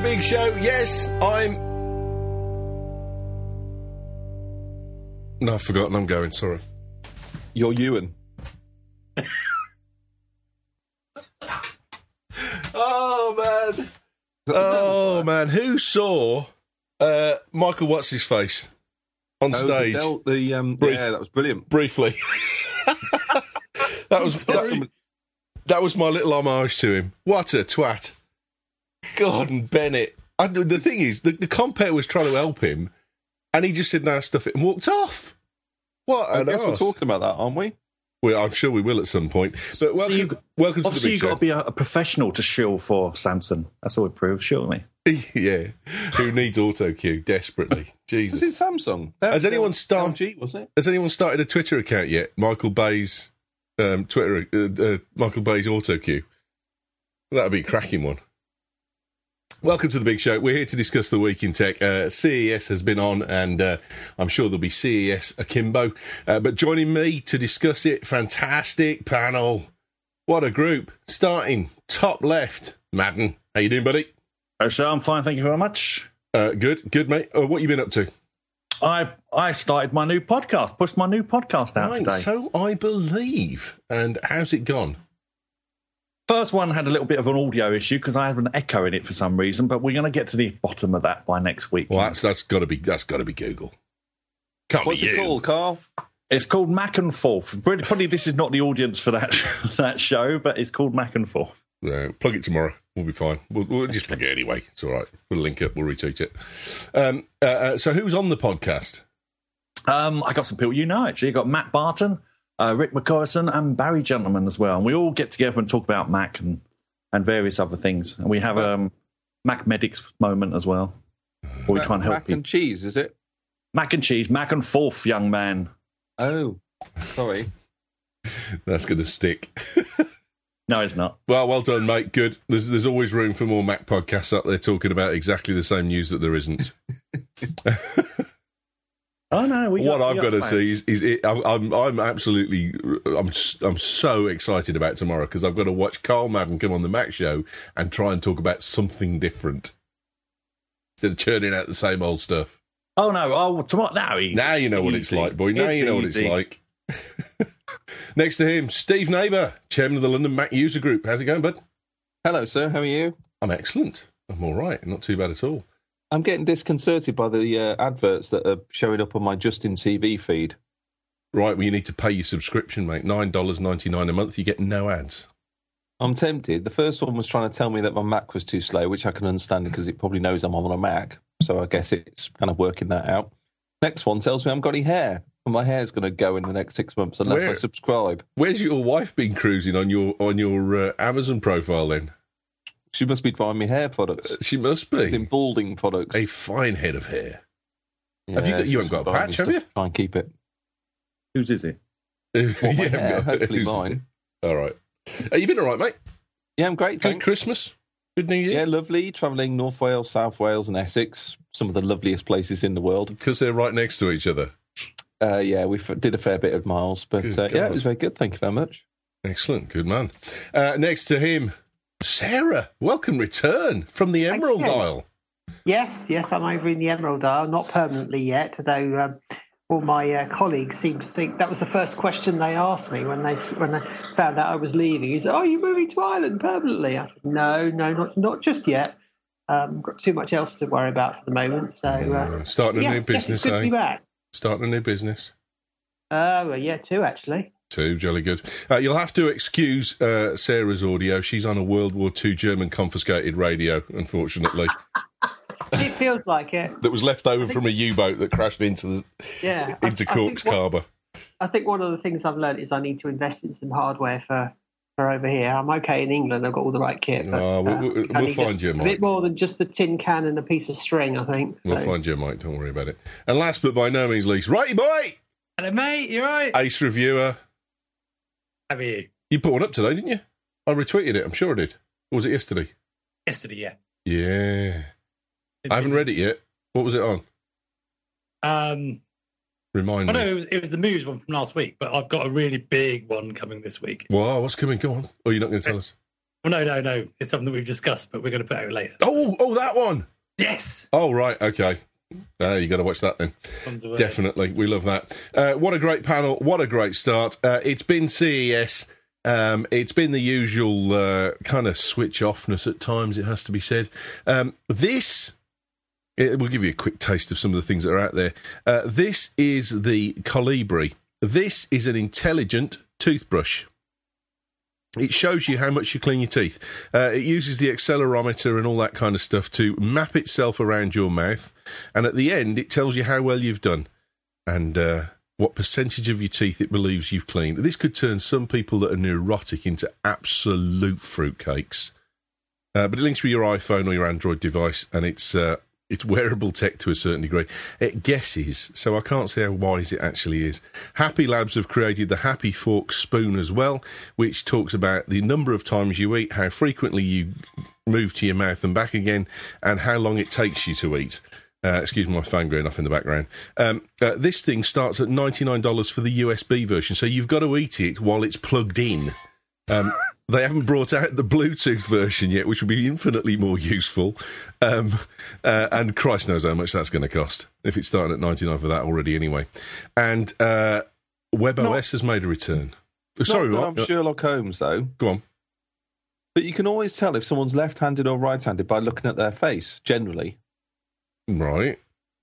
Big Show. Yes, No, I've forgotten I'm going, sorry. You're Ewan. Oh, man. Who saw Michael What's-His-Face on stage? That was brilliant. Briefly. That was my little homage to him. What a twat. Gordon Bennett. The thing is, the compere was trying to help him, and he just said, no, stuff it, and walked off. What I an guess arse. we're talking about that, aren't we? Well, I'm sure we will at some point. But welcome to the Big Show. Obviously, you've got to be a professional to shill for Samsung. That's all it proves, surely. Yeah. Who needs auto cue desperately? Jesus. Was it Samsung? Has anyone started? LG, wasn't it? Has anyone started a Twitter account yet? Michael Bay's Michael Bay's auto cue. That'd be a cracking one. Welcome to the Big Show. We're here to discuss the week in tech. CES has been on, and I'm sure there'll be CES akimbo. But joining me to discuss it, fantastic panel. What a group. Starting top left, Madden. How you doing, buddy? Oh, sir, I'm fine, thank you very much. Good, mate. What you been up to? I started my new podcast, pushed my new podcast out today. So I believe. And how's it gone? First one had a little bit of an audio issue because I had an echo in it for some reason, but we're going to get to the bottom of that by next week. Well, that's got to be Google. What's it called, Carl? It's called Mac and Forth. Probably this is not the audience for that show, but it's called Mac and Forth. Plug it tomorrow. We'll be fine. We'll just plug it anyway. It's all right. We'll link up. We'll retweet it. So who's on the podcast? I got some people you know, actually. I got Matt Barton, Rick McCorson, and Barry Gentleman as well. And we all get together and talk about Mac and various other things. And we have a Mac Medics moment as well, where we try and help people. Mac and cheese, is it? Mac and cheese, Mac and Forth, young man. Oh, sorry. That's going to stick. No, it's not. Well done, mate. Good. There's always room for more Mac podcasts up there talking about exactly the same news that there isn't. Oh no! What I've got to see is I'm absolutely I'm so excited about tomorrow because I've got to watch Carl Madden come on the Mac Show and try and talk about something instead of churning out the same old stuff. Oh no! Oh, tomorrow now you know what it's like, boy. Now you know what it's like. Next to him, Steve Neighbour, chairman of the London Mac User Group. How's it going, bud? Hello, sir. How are you? I'm excellent. I'm all right. Not too bad at all. I'm getting disconcerted by the adverts that are showing up on my Justin TV feed. Right, well, you need to pay your subscription, mate. $9.99 a month, you get no ads. I'm tempted. The first one was trying to tell me that my Mac was too slow, which I can understand because it probably knows I'm on a Mac. So I guess it's kind of working that out. Next one tells me I haven't got any hair. And my hair's going to go in the next 6 months unless I subscribe. Where's your wife been cruising on your Amazon profile then? She must be buying me hair products. She must be. It's in balding products. A fine head of hair. Yeah, you haven't got a patch, have you? Try and keep it. Whose is it? My hair, hopefully mine. All right. You been all right, mate? Yeah, I'm great, thanks. Good Christmas? Good New Year? Yeah, lovely. Travelling North Wales, South Wales and Essex. Some of the loveliest places in the world. Because they're right next to each other. Yeah, we did a fair bit of miles. But yeah, it was very good. Thank you very much. Excellent. Good man. Next to him, Sarah, welcome return from the Emerald Isle. Yes, I'm over in the Emerald Isle, not permanently yet, though all my colleagues seem to think that was the first question they asked me when they found out I was leaving. He said, "Oh, you're moving to Ireland permanently?" I said, No, not just yet. Got too much else to worry about for the moment. So starting a new business, it's good to be back. Starting a new business. Well, yeah, two actually. Two, jolly good. You'll have to excuse Sarah's audio. She's on a World War II German confiscated radio, unfortunately. It feels like it. That was left over from a U-boat that crashed into Cork's Harbour. I think one of the things I've learned is I need to invest in some hardware for over here. I'm okay in England. I've got all the right kit. But, we'll find you, Mike. A bit more than just the tin can and a piece of string, I think. We'll find you, Mike. Don't worry about it. And last but by no means least, Righty Boy! Hello, mate. You right? Ace Reviewer. How are you? You put one up today, didn't you? I retweeted it. I'm sure I did. Or was it yesterday? Yesterday, yeah. Yeah. I haven't read it yet. What was it on? Remind me. No, it was the Moves one from last week, but I've got a really big one coming this week. Wow, what's coming? Go on. Oh, you're not going to tell us? Well, no. It's something that we've discussed, but we're going to put out later. Oh, that one. Yes. Oh, right, okay. You got to watch that then. Comes away. Definitely, we love that. What a great panel! What a great start! It's been CES. It's been the usual kind of switch offness at times. It has to be said. We'll give you a quick taste of some of the things that are out there. This is the Colibri. This is an intelligent toothbrush. It shows you how much you clean your teeth. It uses the accelerometer and all that kind of stuff to map itself around your mouth. And at the end, it tells you how well you've done and what percentage of your teeth it believes you've cleaned. This could turn some people that are neurotic into absolute fruitcakes. But it links with your iPhone or your Android device, and it's wearable tech to a certain degree. It guesses, so I can't say how wise it actually is. Happy Labs have created the Happy Fork Spoon as well, which talks about the number of times you eat, how frequently you move to your mouth and back again, and how long it takes you to eat. Excuse my phone going off in the background. This thing starts at $99 for the USB version, so you've got to eat it while it's plugged in. They haven't brought out the Bluetooth version yet, which would be infinitely more useful. And Christ knows how much that's going to cost, if it's starting at $99 for that already anyway. And WebOS has made a return. Sorry, Mark. I'm Sherlock Holmes, though. Go on. But you can always tell if someone's left-handed or right-handed by looking at their face, generally. Right.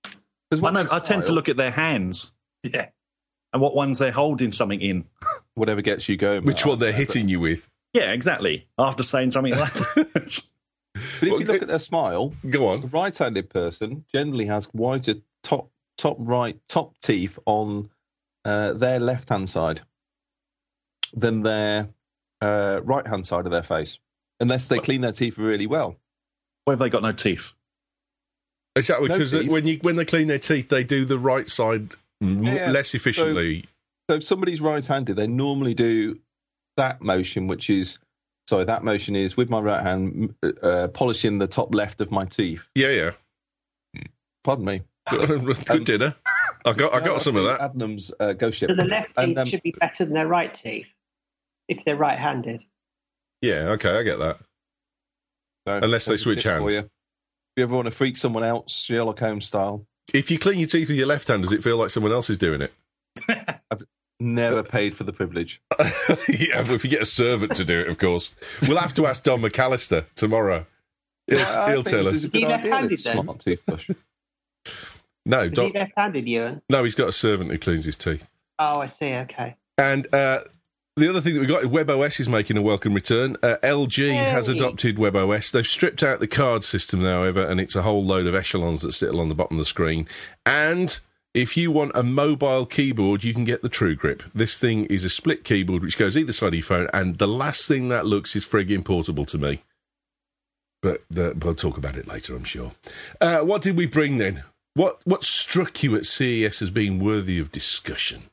I tend to look at their hands. Yeah. And what ones they're holding something in. Whatever gets you going. Which one they're hitting you with. Yeah, exactly. After saying something like that. But if you look at their smile, go on. A right-handed person generally has whiter top teeth on their left-hand side than their right-hand side of their face, unless they clean their teeth really well. Or have they got no teeth? Exactly, because when they clean their teeth, they do the right side less efficiently. So if somebody's right-handed, they normally do that motion, that motion is with my right hand polishing the top left of my teeth. Yeah. Pardon me. Good dinner. I got some of that. Adnams ghost ship. So the left teeth should be better than their right teeth if they're right-handed. Yeah, okay, I get that. So, unless they switch hands. If you ever want to freak someone else, Sherlock Holmes style. If you clean your teeth with your left hand, does it feel like someone else is doing it? I've never paid for the privilege. Yeah, if you get a servant to do it, of course. We'll have to ask Don McAllister tomorrow. He'll tell us. Is he left-handed then? Smart toothbrush. No, Is he left-handed, Ewan? No, he's got a servant who cleans his teeth. Oh, I see, okay. And the other thing that we got is WebOS is making a welcome return. LG has adopted WebOS. They've stripped out the card system, however, and it's a whole load of echelons that sit along the bottom of the screen. And if you want a mobile keyboard, you can get the True Grip. This thing is a split keyboard which goes either side of your phone, and the last thing that looks is frigging portable to me. But we'll talk about it later, I'm sure. What did we bring then? What struck you at CES as being worthy of discussion?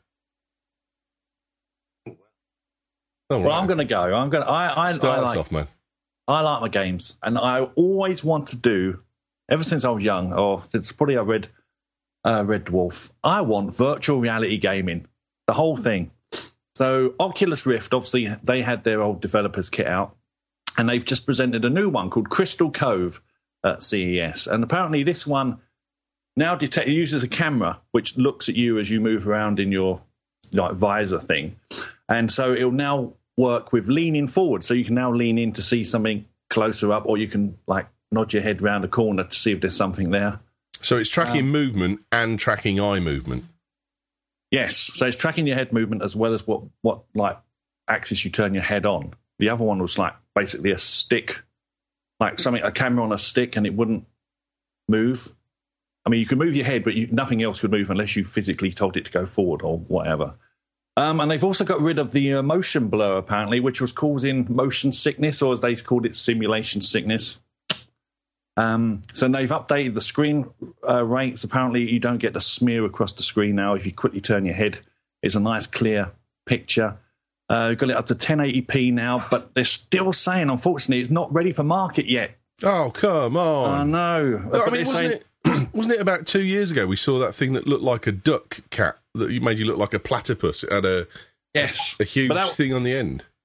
Well, I'm going to go. I Start us like, off, man. I like my games, and I always want to do, ever since I was young, or since probably I read Red Dwarf, I want virtual reality gaming, the whole thing. So Oculus Rift, obviously, they had their old developers kit out, and they've just presented a new one called Crystal Cove at CES. And apparently this one now uses a camera which looks at you as you move around in your visor thing. And so it'll now work with leaning forward. So you can now lean in to see something closer up, or you can nod your head round a corner to see if there's something there. So it's tracking movement and tracking eye movement. Yes. So it's tracking your head movement as well as what axis you turn your head on. The other one was basically a stick, a camera on a stick, and it wouldn't move. I mean, you could move your head, but nothing else could move unless you physically told it to go forward or whatever. And they've also got rid of the motion blur, apparently, which was causing motion sickness, or as they called it, simulation sickness. So they've updated the screen rates. Apparently, you don't get the smear across the screen now. If you quickly turn your head, it's a nice, clear picture. Got it up to 1080p now, but they're still saying, unfortunately, it's not ready for market yet. Oh, come on. I know. I mean, wasn't it about 2 years ago we saw that thing that looked like a duck cat, that made you look like a platypus? It had a huge thing on the end.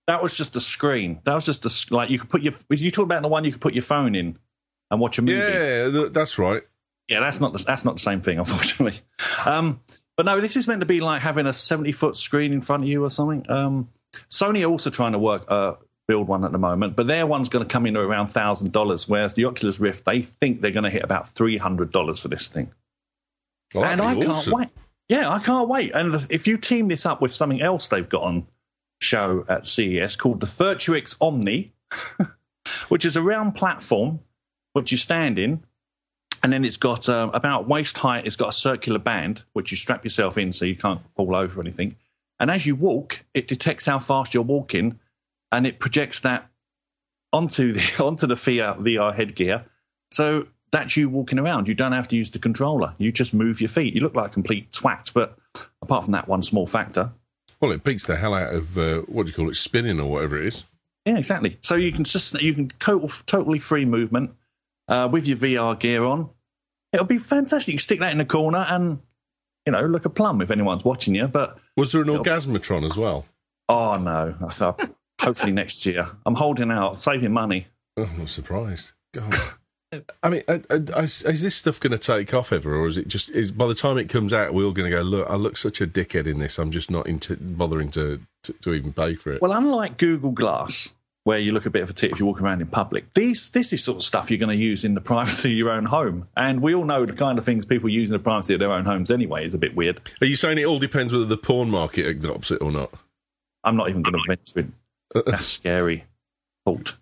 That was just a screen. That was just like you could put you talk about the one you could put your phone in and watch a movie. Yeah, that's right. Yeah, that's not the same thing, unfortunately. But no, this is meant to be like having a 70-foot screen in front of you or something. Sony are also trying to build one at the moment, but their one's going to come in at around $1,000, whereas the Oculus Rift, they think they're going to hit about $300 for this thing. Well, and I can't wait. Yeah, I can't wait. And if you team this up with something else they've got on show at CES called the Virtuix Omni, which is a round platform which you stand in, and then it's got about waist height. It's got a circular band which you strap yourself in so you can't fall over or anything. And as you walk, it detects how fast you're walking, and it projects that onto the VR headgear. So that's you walking around. You don't have to use the controller. You just move your feet. You look like a complete twat, but apart from that one small factor. Well, it beats the hell out of what do you call it, spinning or whatever it is. Yeah, exactly. So you can totally free movement with your VR gear on. It'll be fantastic. You stick that in the corner and look a plum if anyone's watching you. But was there an Orgasmatron as well? Oh no! I thought hopefully next year. I'm holding out, saving money. Oh, I'm not surprised. God. I mean, is this stuff going to take off ever, or is it just by the time it comes out, we're all going to go, look, I look such a dickhead in this. I'm just not bothering to even pay for it. Well, unlike Google Glass, where you look a bit of a tit if you walk around in public, this is sort of stuff you're going to use in the privacy of your own home. And we all know the kind of things people use in the privacy of their own homes anyway is a bit weird. Are you saying it all depends whether the porn market adopts it or not? I'm not even going to venture in. That's scary. Thought.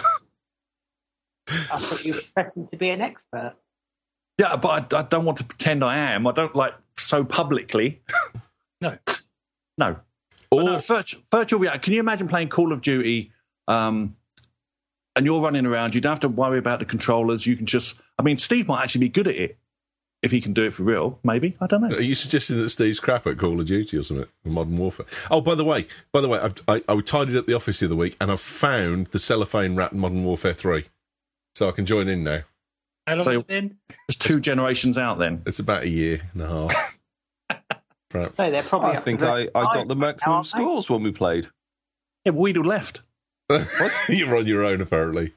I thought you were expecting to be an expert. Yeah, but I don't want to pretend I am. I don't like so publicly. No. Or no, virtual reality. Can you imagine playing Call of Duty and you're running around? You don't have to worry about the controllers. You can just... I mean, Steve might actually be good at it if he can do it for real. Maybe. I don't know. Are you suggesting that Steve's crap at Call of Duty or something? Modern Warfare. Oh, by the way, I tidied up the office the other week and I've found the cellophane-wrapped Modern Warfare 3. So I can join in now. How long has it been? There's 2 generations out then. It's about a year and a half. No, they're probably. I think I got the maximum scores when we played. Yeah, but we'd all left. You're on your own, apparently.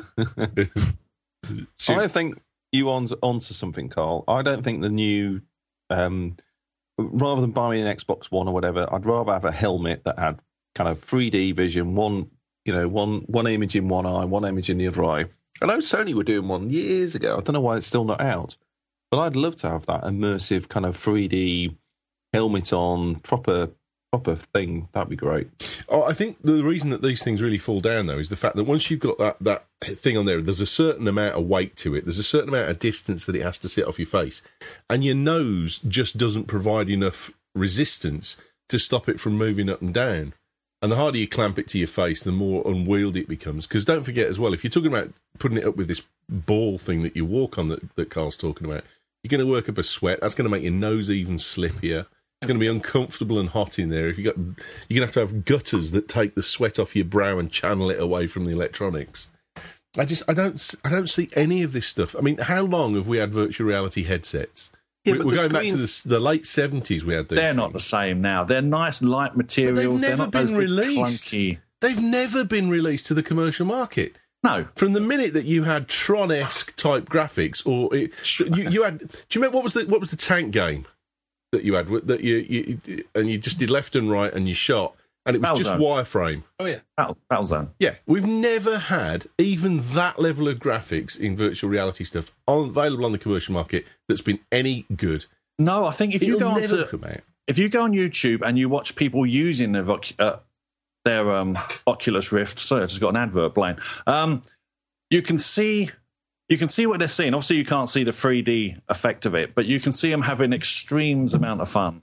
I think you onto something, Carl. I don't think the new, rather than buying an Xbox One or whatever, I'd rather have a helmet that had kind of 3D vision, one image in one eye, one image in the other eye. I know Sony were doing one years ago. I don't know why it's still not out. But I'd love to have that immersive kind of 3D helmet on, proper thing. That'd be great. Oh, I think the reason that these things really fall down, though, is the fact that once you've got that thing on there's a certain amount of weight to it. There's a certain amount of distance that it has to sit off your face. And your nose just doesn't provide enough resistance to stop it from moving up and down. And the harder you clamp it to your face, the more unwieldy it becomes. Because don't forget as well, if you're talking about putting it up with this ball thing that you walk on that Carl's talking about, you're going to work up a sweat. That's going to make your nose even slippier. It's going to be uncomfortable and hot in there. You're going to have gutters that take the sweat off your brow and channel it away from the electronics. I don't see any of this stuff. I mean, how long have we had virtual reality headsets? Yeah, We're going back to the late 70s. We had these. They're not the same now. They're nice light materials. But they've never not those been big released. clunky... They've never been released to the commercial market. No. From the minute that you had Tron-esque type graphics, or you had, do you remember what was the tank game that you had that you just did left and right and you shot, and it was just wireframe. Oh yeah, Battlezone. Yeah, we've never had even that level of graphics in virtual reality stuff available on the commercial market that's been any good. No, I think if you go on YouTube and you watch people using their Oculus Rift, sorry, I just got an advert playing. You can see what they're seeing. Obviously, you can't see the 3D effect of it, but you can see them having extremes amount of fun.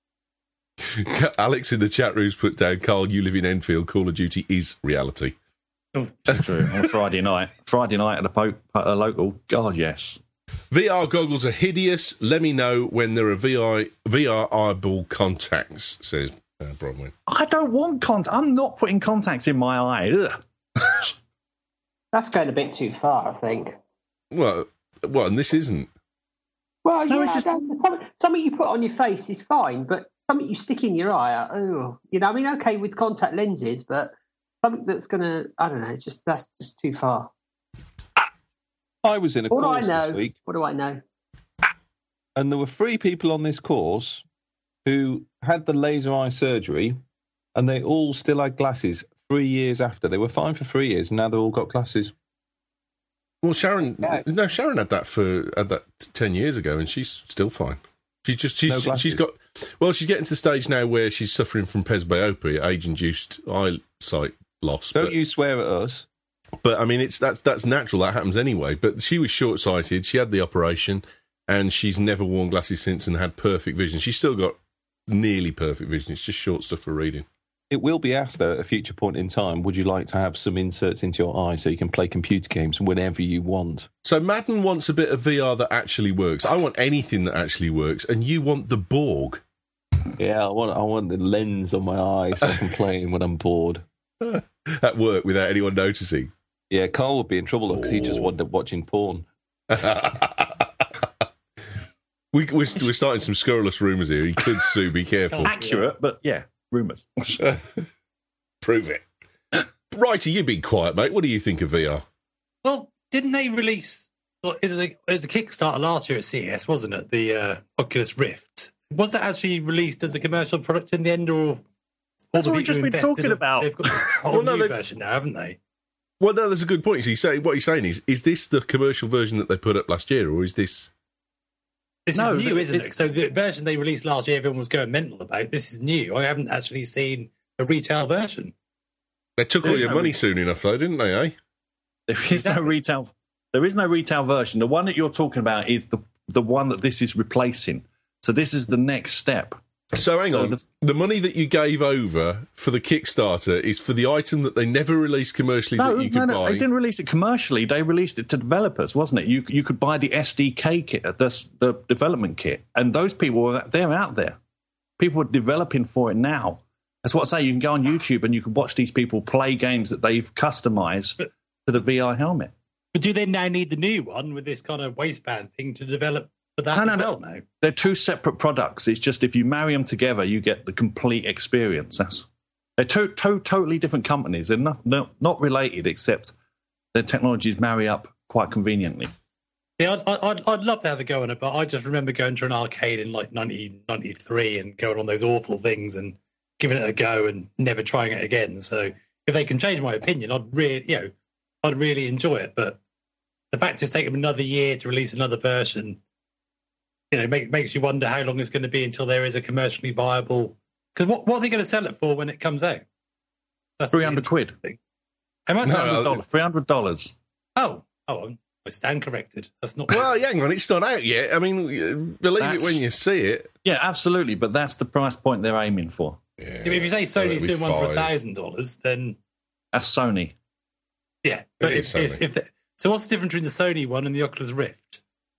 Alex in the chat room's put down, Carl, you live in Enfield, Call of Duty is reality. Oh, true. On Friday night at a local. God, yes. VR goggles are hideous. Let me know when there are VR eyeball contacts, says Bronwyn. I don't want contacts. I'm not putting contacts in my eye. Ugh. That's going a bit too far, I think. Well, and this isn't. Well, No, yeah, it's just- something you put on your face is fine, but something you stick in your eye, I mean, okay, with contact lenses, but something that's going to, I don't know, that's just too far. I was in a course this week. What do I know? And there were 3 people on this course who had the laser eye surgery, and they all still had glasses 3 years after. They were fine for 3 years, and now they've all got glasses. Well, Sharon had that 10 years ago, and she's still fine. She's getting to the stage now where she's suffering from presbyopia, age-induced eyesight loss. Don't you swear at us. But I mean, that's natural. That happens anyway. But she was short-sighted. She had the operation, and she's never worn glasses since and had perfect vision. She's still got nearly perfect vision. It's just short stuff for reading. It will be asked, though, at a future point in time, would you like to have some inserts into your eye so you can play computer games whenever you want? So Madden wants a bit of VR that actually works. I want anything that actually works, and you want the Borg. Yeah, I want the lens on my eye so I can play when I'm bored. At work without anyone noticing. Yeah, Carl would be in trouble because he just wound up watching porn. We're starting some scurrilous rumours here. He could sue, be careful. Accurate, but yeah. Rumours. Prove it. Righty, you've been quiet, mate. What do you think of VR? Well, didn't they release... It was a Kickstarter last year at CES, wasn't it? The Oculus Rift. Was that actually released as a commercial product in the end, or... That's what we've just been talking about. They've got this whole new version now, haven't they? Well, no, that's a good point. So what he's saying is this the commercial version that they put up last year, or is this... This is new, isn't it? So the version they released last year, everyone was going mental about. This is new. I haven't actually seen a retail version. They took all your money soon enough, though, didn't they, eh? There is no retail. There is no retail version. The one that you're talking about is the one that this is replacing. So this is the next step. So hang on, the money that you gave over for the Kickstarter is for the item that they never released commercially that you could buy? They didn't release it commercially. They released it to developers, wasn't it? You could buy the SDK kit, the development kit, and those people, they're out there. People are developing for it now. That's what I say. You can go on YouTube and you can watch these people play games that they've customised to the VR helmet. But do they now need the new one with this kind of waistband thing to develop for that No. They're 2 separate products. It's just if you marry them together, you get the complete experience. They're two totally different companies. They're not related, except their technologies marry up quite conveniently. Yeah, I'd love to have a go on it, but I just remember going to an arcade in like 1993 and going on those awful things and giving it a go and never trying it again. So if they can change my opinion, I'd really enjoy it. But the fact it's taken them another year to release another version, makes you wonder how long it's going to be until there is a commercially viable. Because what are they going to sell it for when it comes out? That's £300. How much? $300. Oh, I stand corrected. That's not. Well, hang on, it's not out yet. I mean, believe it when you see it. Yeah, absolutely. But that's the price point they're aiming for. Yeah, if you say Sony's doing one for $1,000, then that's Sony. Yeah, but so what's the difference between the Sony one and the Oculus Rift?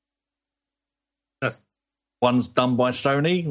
One's done by Sony.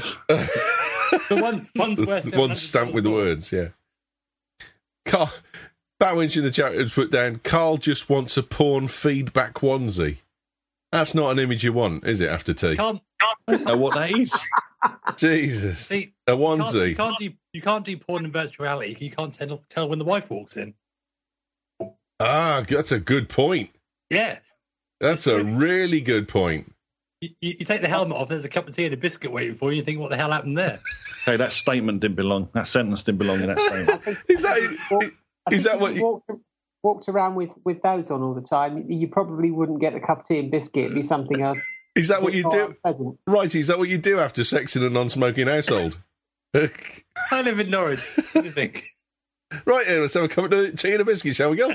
One's stamped with the words, yeah. Carl Batwinch in the chat has put down, Carl just wants a porn feedback onesie. That's not an image you want, is it, after tea? I don't know what that is. Jesus. See, a onesie. You can't do porn in virtual reality. You can't tell when the wife walks in. Ah, that's a good point. Yeah. That's a really good point. You take the helmet off, there's a cup of tea and a biscuit waiting for you, and you think, what the hell happened there? Hey, that statement didn't belong. That sentence didn't belong in that statement. Is that what you... walked around with those on all the time, you probably wouldn't get a cup of tea and biscuit. It'd be something else. Is that what you do? Unpleasant. Right, is that what you do after sex in a non-smoking household? I live in Norwich. What do you think? Right, let's have a cup of tea and a biscuit, shall we go?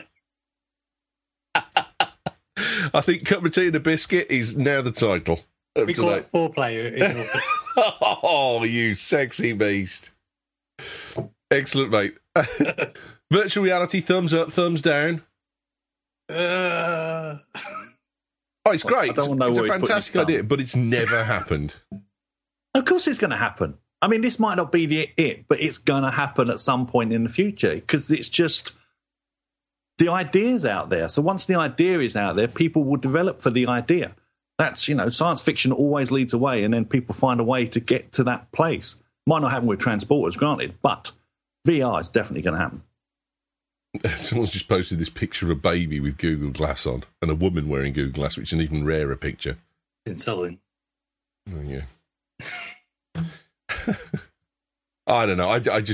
I think cup of tea and a biscuit is now the title. We call it foreplay. Oh, you sexy beast. Excellent, mate. Virtual reality, thumbs up, thumbs down. Oh, it's great. It's a fantastic idea, but it's never happened. Of course it's going to happen. I mean, this might not be it, but it's going to happen at some point in the future because it's just... the idea's out there. So once the idea is out there, people will develop for the idea. That's, science fiction always leads away, and then people find a way to get to that place. Might not happen with transporters, granted, but VR is definitely going to happen. Someone's just posted this picture of a baby with Google Glass on and a woman wearing Google Glass, which is an even rarer picture. Insulting. Oh, yeah. I don't know.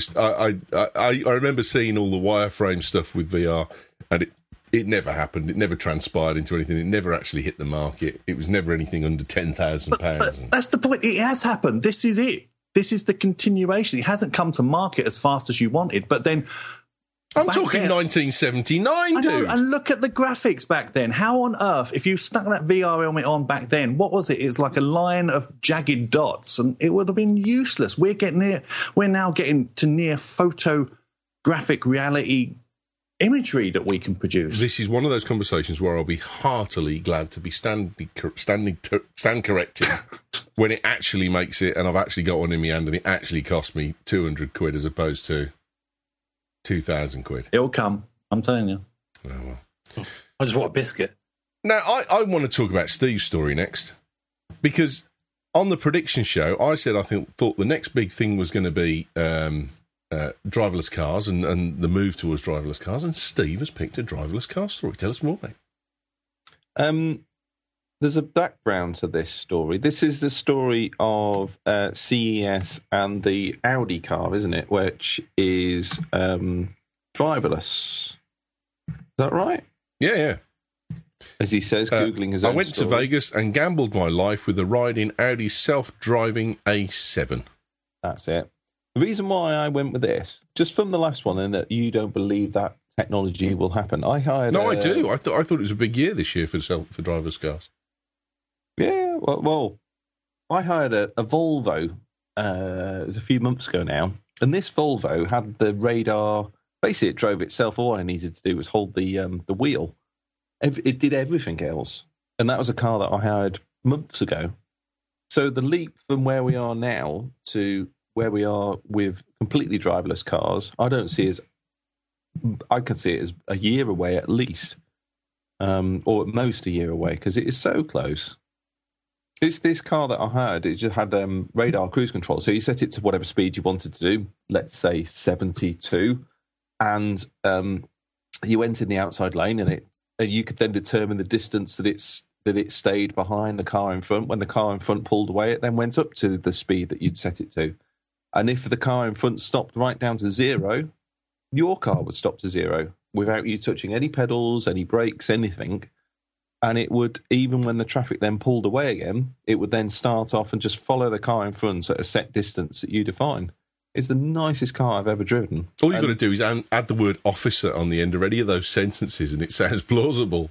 I remember seeing all the wireframe stuff with VR, and it never happened. It never transpired into anything. It never actually hit the market. It was never anything under £10,000. That's the point. It has happened. This is it. This is the continuation. It hasn't come to market as fast as you wanted, but then... I'm talking 1979, dude. And look at the graphics back then. How on earth, if you stuck that VR helmet on back then, what was it? It was like a line of jagged dots, and it would have been useless. We're now getting to near photographic reality imagery that we can produce. This is one of those conversations where I'll be heartily glad to be stand corrected when it actually makes it, and I've actually got one in my hand, and it actually cost me £200 as opposed to 2,000 quid. It'll come. I'm telling you. Oh, well. I just want a biscuit. Now, I want to talk about Steve's story next, because on the prediction show, I said thought the next big thing was going to be driverless cars and the move towards driverless cars, and Steve has picked a driverless car story. Tell us more, mate. There's a background to this story. This is the story of CES and the Audi car, isn't it? Which is driverless. Is that right? Yeah. As he says, Googling his own I went story. to Vegas and gambled my life with a ride in Audi's self-driving A7. That's it. The reason why I went with this, just from the last one, and that you don't believe that technology will happen. I do. I thought it was a big year this year for driverless cars. Yeah, well, I hired a Volvo. It was a few months ago now, and this Volvo had the radar. Basically, it drove itself. All I needed to do was hold the wheel. It did everything else, and that was a car that I hired months ago. So the leap from where we are now to where we are with completely driverless cars, I could see it as a year away at least, or at most a year away, because it is so close. It's this car that I had. It just had radar cruise control. So you set it to whatever speed you wanted to do, let's say 72, and you went in the outside lane, and you could then determine the distance that it stayed behind the car in front. When the car in front pulled away, it then went up to the speed that you'd set it to. And if the car in front stopped right down to zero, your car would stop to zero without you touching any pedals, any brakes, anything. And it would, even when the traffic then pulled away again, it would then start off and just follow the car in front at a set distance that you define. It's the nicest car I've ever driven. All you've got to do is add the word officer on the end of any of those sentences, and it sounds plausible.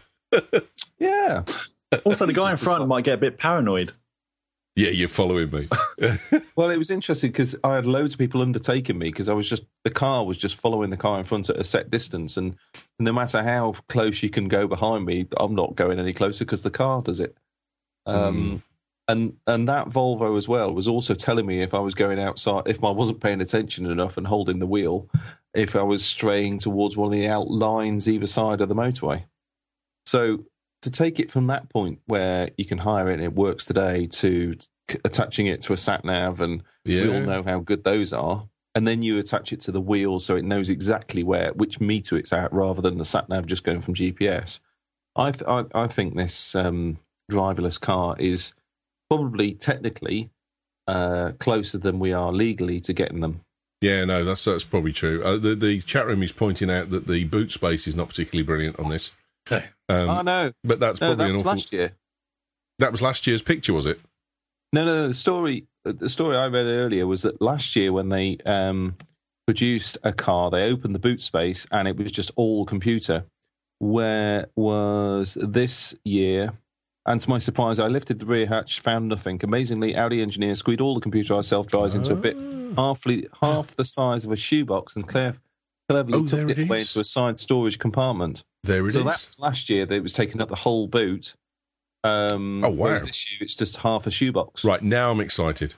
Yeah. Also, the guy in front might get a bit paranoid. Yeah, you're following me. Well, it was interesting because I had loads of people undertaking me because the car was just following the car in front at a set distance, and no matter how close you can go behind me, I'm not going any closer because the car does it. And that Volvo as well was also telling me if I was going outside, if I wasn't paying attention enough and holding the wheel, if I was straying towards one of the outlines either side of the motorway. So to take it from that point where you can hire it and it works today to attaching it to a sat-nav, and we all know how good those are, and then you attach it to the wheel so it knows exactly which meter it's at rather than the sat-nav just going from GPS. I think this driverless car is probably technically closer than we are legally to getting them. Yeah, no, that's probably true. The chat room is pointing out that the boot space is not particularly brilliant on this. I know, but that's probably that was last year. That was last year's picture, was it? No. The story I read earlier was that last year when they produced a car, they opened the boot space and it was just all computer. Where was this year? And to my surprise, I lifted the rear hatch, found nothing. Amazingly, Audi engineers squeezed all the computerized self-drives into a bit half the size of a shoebox and cleverly took it away into a side storage compartment. There it is. So that was last year. It was taking up the whole boot. Oh, wow. Whereas this year, it's just half a shoebox. Right, now I'm excited.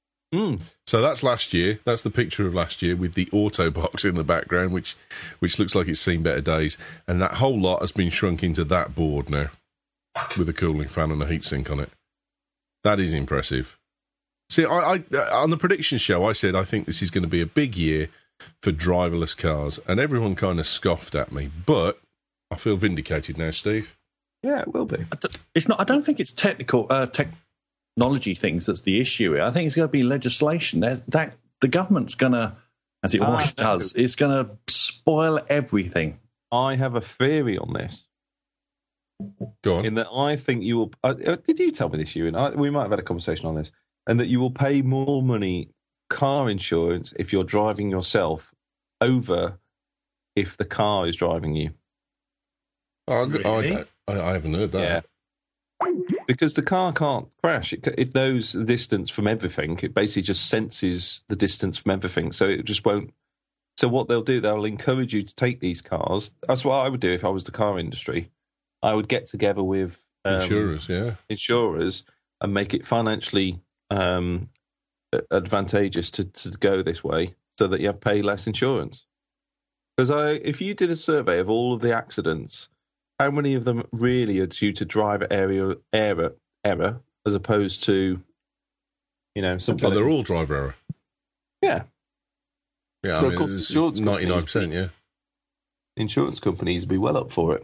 So that's last year. That's the picture of last year with the auto box in the background, which looks like it's seen better days. And that whole lot has been shrunk into that board now with a cooling fan and a heatsink on it. That is impressive. See, I on the prediction show, I said I think this is going to be a big year for driverless cars, and everyone kind of scoffed at me. But I feel vindicated now, Steve. Yeah, it will be. It's not. I don't think it's technology things that's the issue here. I think it's going to be legislation. That the government's going to, as it always does, it's going to spoil everything. I have a theory on this. Go on. In that I think you will... did you tell me this, Ewan? We might have had a conversation on this. And that you will pay more money car insurance if you're driving yourself over if the car is driving you. Really? I haven't heard that. Yeah. Because the car can't crash. It knows the distance from everything. It basically just senses the distance from everything. So it just won't... So what they'll do, they'll encourage you to take these cars. That's what I would do if I was the car industry. I would get together with insurers and make it financially advantageous to go this way so that you have to pay less insurance. Because if you did a survey of all of the accidents, how many of them really are due to driver error as opposed to, something? Well, they're all driver error. Yeah. Yeah, so, of course, insurance 99%, yeah. Insurance companies would be well up for it.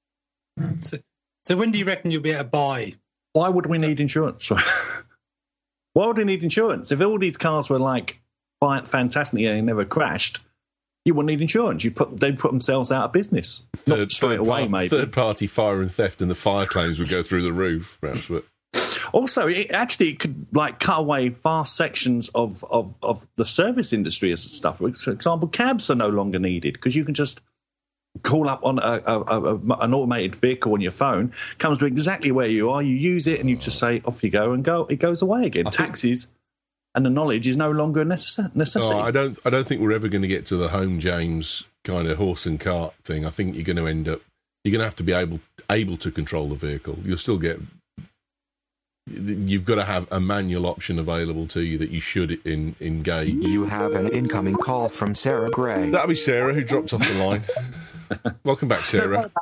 So when do you reckon you'll be able to buy? Why would we need insurance? Why would we need insurance? If all these cars were like fantastic and they never crashed, you wouldn't need insurance. They'd put themselves out of business. Not straight away, maybe. Third-party fire and theft and the fire claims would go through the roof, perhaps. But also, it could cut away vast sections of the service industry as stuff. For example, cabs are no longer needed because you can just call up on an automated vehicle on your phone, comes to exactly where you are, you use it, and you just say, off you go, and it goes away again. Taxis and the knowledge is no longer a necessity. I don't think we're ever going to get to the home James kind of horse and cart thing. I think you're going to have to be able to control the vehicle. You've got to have a manual option available to you that you should engage. You have an incoming call from Sarah Gray. That'll be Sarah, who dropped off the line. Welcome back, Sarah.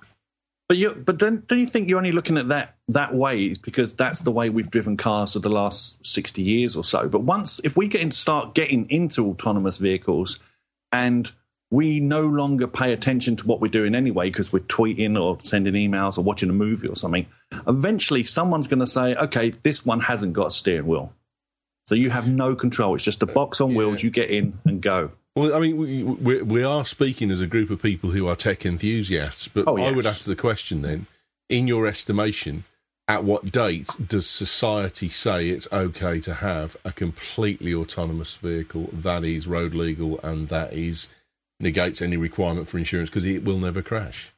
But don't you think you're only looking at that way? It's because that's the way we've driven cars for the last 60 years or so. But if we start getting into autonomous vehicles and we no longer pay attention to what we're doing anyway because we're tweeting or sending emails or watching a movie or something, eventually someone's going to say, okay, this one hasn't got a steering wheel. So you have no control. It's just a box on wheels. You get in and go. Well, I mean, we are speaking as a group of people who are tech enthusiasts, but I would ask the question then, in your estimation, at what date does society say it's okay to have a completely autonomous vehicle that is road legal and that negates any requirement for insurance because it will never crash?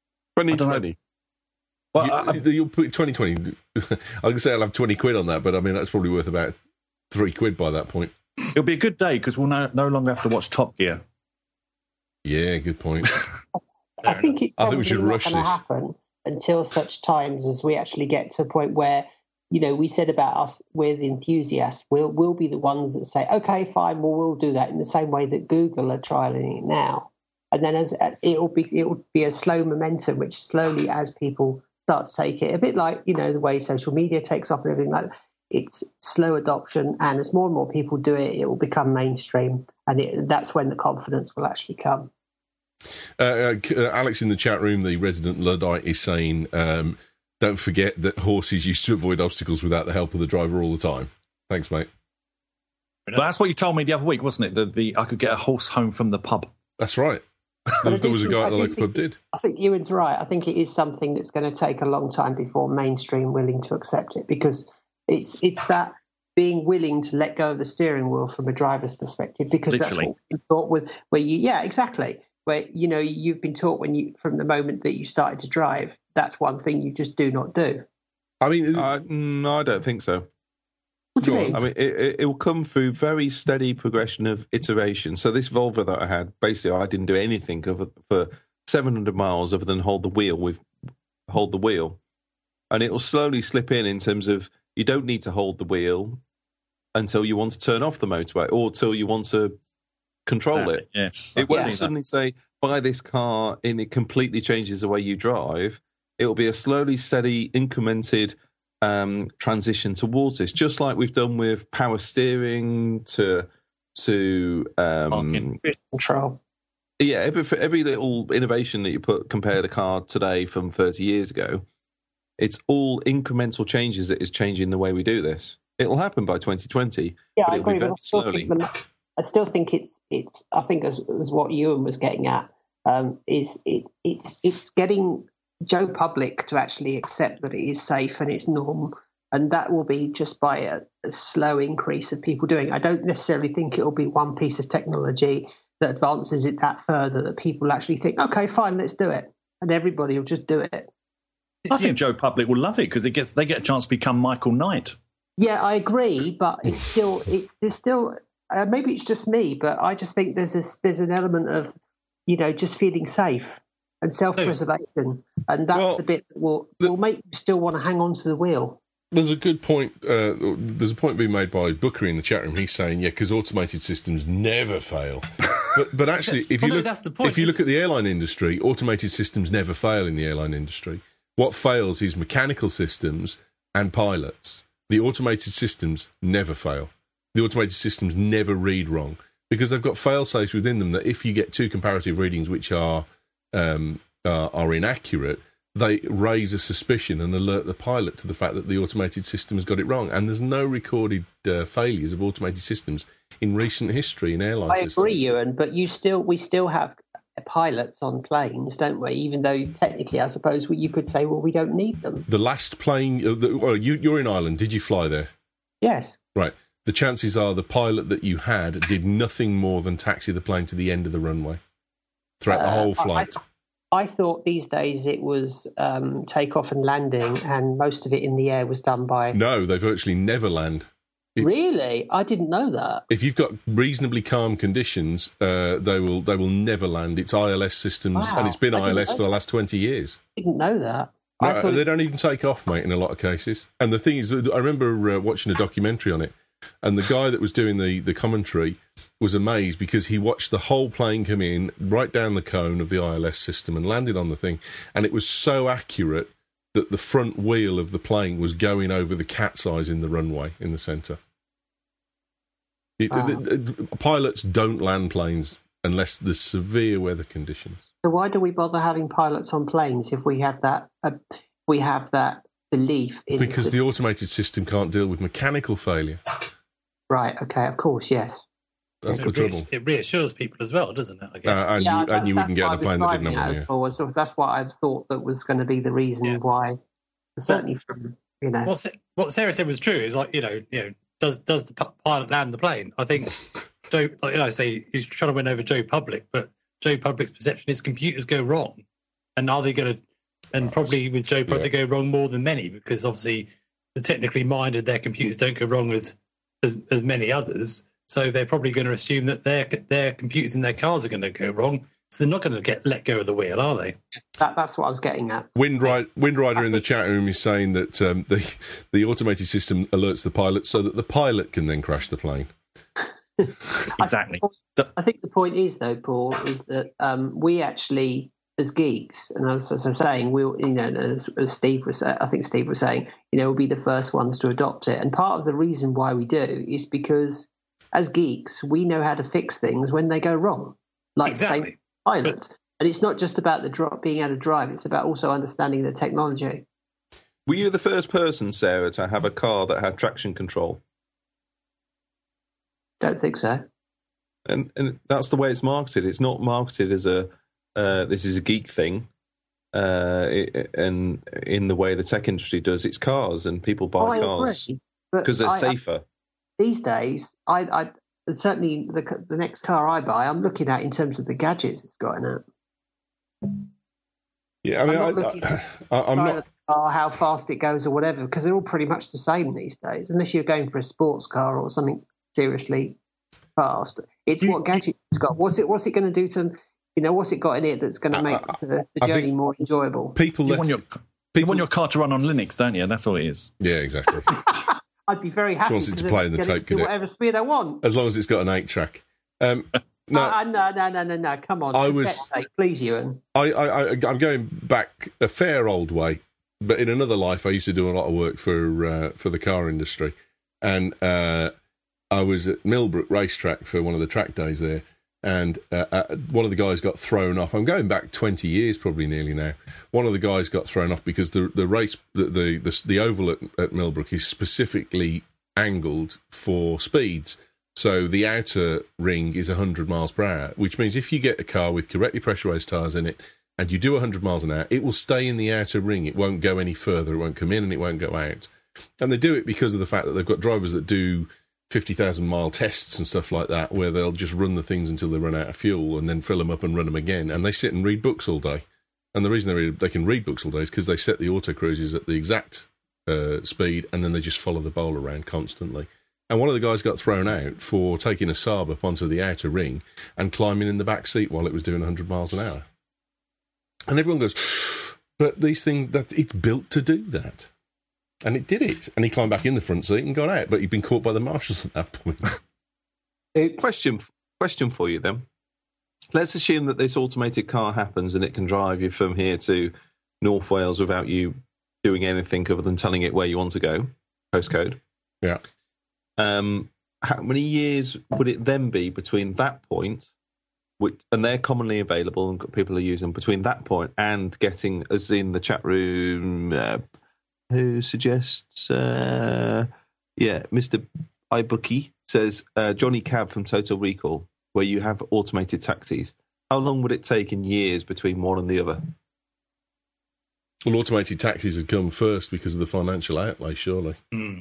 2020. Well, you'll put 2020. I can say I'll have 20 quid on that, but I mean, that's probably worth about £3 by that point. It'll be a good day because we'll no longer have to watch Top Gear. Yeah, good point. I think we should rush this. Happen until such times as we actually get to a point where, we said about us, we're the enthusiasts. We'll be the ones that say, okay, fine, we'll do that in the same way that Google are trialing it now. And then it will be a slow momentum, which slowly, as people start to take it, a bit like, the way social media takes off and everything like that. It's slow adoption, and as more and more people do it, it will become mainstream, and that's when the confidence will actually come. Alex in the chat room, the resident Luddite, is saying, don't forget that horses used to avoid obstacles without the help of the driver all the time. Thanks, mate. But that's what you told me the other week, wasn't it? I could get a horse home from the pub. That's right. There was a guy at the local pub did. I think Ewan's right. I think it is something that's going to take a long time before mainstream willing to accept it, because it's that being willing to let go of the steering wheel from a driver's perspective, because Literally. that's what we've been taught with. Exactly. Where you've been taught from the moment that you started to drive, that's one thing you just do not do. I mean, no, I don't think so. What do you mean? I mean, it will come through very steady progression of iteration. So this Volvo that I had, basically, I didn't do anything for 700 miles other than hold the wheel, and it will slowly slip in terms of you don't need to hold the wheel until you want to turn off the motorway or till you want to control it. Yes, it won't suddenly say buy this car and it completely changes the way you drive. It will be a slowly, steady, incremented transition towards this, just like we've done with power steering to to Control. yeah, every little innovation that you compare the car today from 30 years ago, it's all incremental changes that is changing the way we do this. It'll happen by 2020, Yeah, but I it'll be agree. very slowly. I still think it's. I think as what Ewan was getting at it's getting Joe Public to actually accept that it is safe and it's norm, and that will be just by a slow increase of people doing it. I don't necessarily think it will be one piece of technology that advances it that further that people actually think, okay, fine, let's do it, and everybody will just do it. I think Joe Public will love it because they get a chance to become Michael Knight. Yeah, I agree, but it's still maybe it's just me, but I just think there's an element of just feeling safe and self-preservation, and that's the bit that will make you still want to hang on to the wheel. There's a good point. There's a point being made by Booker in the chat room. He's saying, because automated systems never fail. But actually, if you look at the airline industry, automated systems never fail in the airline industry. What fails is mechanical systems and pilots. The automated systems never fail. The automated systems never read wrong because they've got fail-safes within them that if you get two comparative readings which are inaccurate, they raise a suspicion and alert the pilot to the fact that the automated system has got it wrong. And there's no recorded failures of automated systems in recent history in airline systems. I agree, Ewan, but we still have pilots on planes, don't we? Even though technically, I suppose you could say, well, we don't need them. The last plane, you're in Ireland. Did you fly there? Yes. Right. The chances are the pilot that you had did nothing more than taxi the plane to the end of the runway throughout the whole flight. I thought these days it was takeoff and landing, and most of it in the air was done by... No, they virtually never land. Really? I didn't know that. If you've got reasonably calm conditions, they will never land. It's ILS systems, and it's been ILS for the last 20 years. I didn't know that. No, they don't even take off, mate, in a lot of cases. And the thing is, I remember watching a documentary on it, and the guy that was doing the commentary was amazed because he watched the whole plane come in right down the cone of the ILS system and landed on the thing, and it was so accurate that the front wheel of the plane was going over the cat's eyes in the runway in the centre. Pilots don't land planes unless there's severe weather conditions. So why do we bother having pilots on planes if we have that belief in because the automated system can't deal with mechanical failure. Right, okay, of course, yes. That's the trouble. It reassures people as well, doesn't it, I guess? And you wouldn't get on a plane that didn't have one. So that's what I thought that was going to be the reason why, certainly from, What Sarah said was true, is does the pilot land the plane? I think Joe, say he's trying to win over Joe Public, but Joe Public's perception is computers go wrong. And are they going to... And probably with Joe Public, they go wrong more than many, because obviously the technically minded, their computers don't go wrong as many others. So they're probably going to assume that their computers in their cars are going to go wrong. So they're not going to let go of the wheel, are they? That's what I was getting at. Windrider in the chat room is saying that the automated system alerts the pilot so that the pilot can then crash the plane. Exactly. I think the point is, though, Paul, is that we actually, as geeks, and as I'm saying, we'll, as Steve was, I think Steve was saying, we'll be the first ones to adopt it. And part of the reason why we do is because, as geeks, we know how to fix things when they go wrong. Like exactly. Pilot. And it's not just about being able to drive, it's about also understanding the technology. Were you the first person, Sarah, to have a car that had traction control? Don't think so. And that's the way it's marketed. It's not marketed as this is a geek thing. And in the way the tech industry does, it's cars, and people buy cars because they're safer. These days, I certainly the next car I buy, I'm looking at in terms of the gadgets it's got in it. Yeah, I mean, I'm not how fast it goes or whatever, because they're all pretty much the same these days, unless you're going for a sports car or something seriously fast. It's what gadget it's got. What's it going to do to, what's it got in it that's going to make the journey more enjoyable? You want your car to run on Linux, don't you? That's all it is. Yeah, exactly. I'd be very happy. Wants it to play in the tape cadet. Whatever speed I want, as long as it's got an 8-track. No, come on. Please, Ewan. I'm going back a fair old way, but in another life, I used to do a lot of work for the car industry, and I was at Millbrook Racetrack for one of the track days there, and one of the guys got thrown off. I'm going back 20 years, probably nearly now. One of the guys got thrown off because the oval at Millbrook is specifically angled for speeds. So the outer ring is 100 miles per hour, which means if you get a car with correctly pressurised tyres in it and you do 100 miles an hour, it will stay in the outer ring. It won't go any further. It won't come in and it won't go out. And they do it because of the fact that they've got drivers that do 50,000-mile tests and stuff like that, where they'll just run the things until they run out of fuel and then fill them up and run them again. And they sit and read books all day. And the reason they can read books all day is because they set the auto cruises at the exact speed, and then they just follow the bowl around constantly. And one of the guys got thrown out for taking a Saab up onto the outer ring and climbing in the back seat while it was doing 100 miles an hour. And everyone goes, but these things, it's built to do that. And it did it. And he climbed back in the front seat and got out. But he'd been caught by the marshals at that point. Question for you then. Let's assume that this automated car happens and it can drive you from here to North Wales without you doing anything other than telling it where you want to go, postcode. Yeah. How many years would it then be between that point, and they're commonly available and people are using, between that point and getting, as in the chat room, who suggests, Mr. iBookie says, Johnny Cab from Total Recall, where you have automated taxis. How long would it take in years between one and the other? Well, automated taxis had come first because of the financial outlay, surely.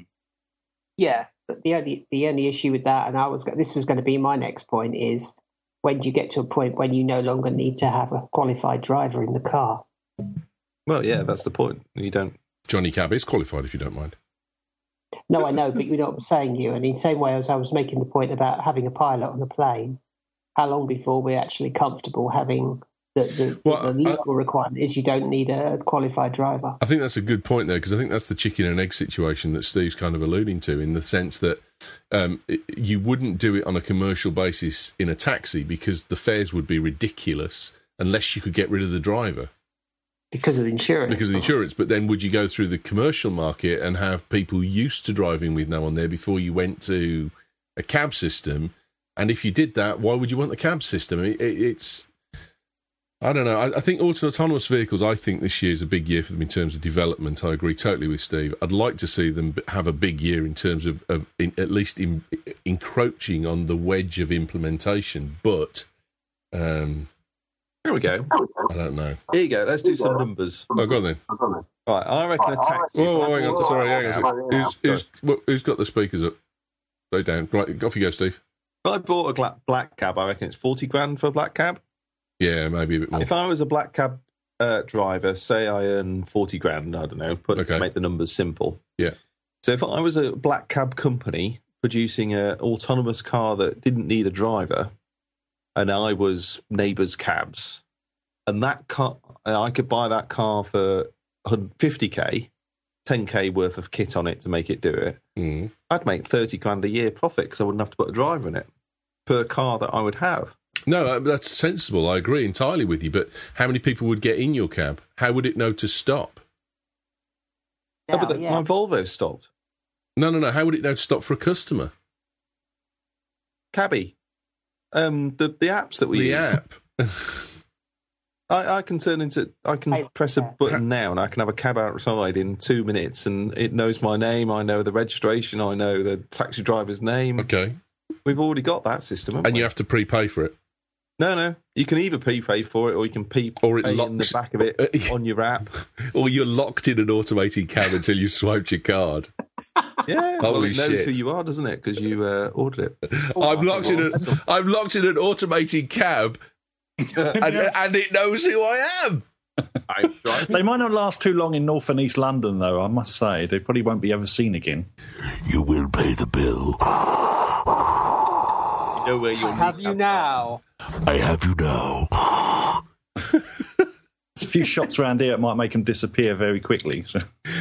Yeah, but the only issue with that, and this was going to be my next point, is when do you get to a point when you no longer need to have a qualified driver in the car? Well, yeah, that's the point. You don't. Johnny Cab is qualified, if you don't mind. No, I know, but you know what I'm saying, and in the same way as I was making the point about having a pilot on the plane, how long before we're actually comfortable having the legal requirement is you don't need a qualified driver? I think that's a good point there, because I think that's the chicken and egg situation that Steve's kind of alluding to, in the sense that you wouldn't do it on a commercial basis in a taxi because the fares would be ridiculous unless you could get rid of the driver. Because of the insurance. Because of the insurance. But then would you go through the commercial market and have people used to driving with no one there before you went to a cab system? And if you did that, why would you want the cab system? It's... I don't know. I think autonomous vehicles, I think this year is a big year for them in terms of development. I agree totally with Steve. I'd like to see them have a big year in terms of at least encroaching on the wedge of implementation. But... here we go. I don't know. Here you go. Let's do some numbers. Oh, go on then. Right, I reckon a taxi. Oh, hang on. Sorry, hang on. Who's got the speakers up? Go down. Right, off you go, Steve. If I bought a black cab, I reckon it's 40 grand for a black cab. Yeah, maybe a bit more. If I was a black cab driver, say I earn 40 grand, I don't know, make the numbers simple. Yeah. So if I was a black cab company producing an autonomous car that didn't need a driver, and I was Neighbours Cabs, and that car, I could buy that car for 50k, 10k worth of kit on it to make it do it. I'd make 30 grand a year profit because I wouldn't have to put a driver in it per car that I would have. No, that's sensible. I agree entirely with you. But how many people would get in your cab? How would it know to stop? My Volvo stopped. No. How would it know to stop for a customer? Cabby. The apps that we use. The app. I can press a button now and I can have a cab outside in 2 minutes and it knows my name, I know the registration, I know the taxi driver's name. Okay. We've already got that system, haven't we? You have to prepay for it? No. You can either prepay for it or you can pay in the back of it on your app. Or you're locked in an automated cab until you swiped your card. Yeah, holy it knows shit. who you are, doesn't it? Because you ordered it. I'm locked in an automated cab, and it knows who I am. They might not last too long in North and East London, though. I must say, they probably won't be ever seen again. You will pay the bill. You know where you'll have you now. I have you now. There's a few shops around here that might make them disappear very quickly. So.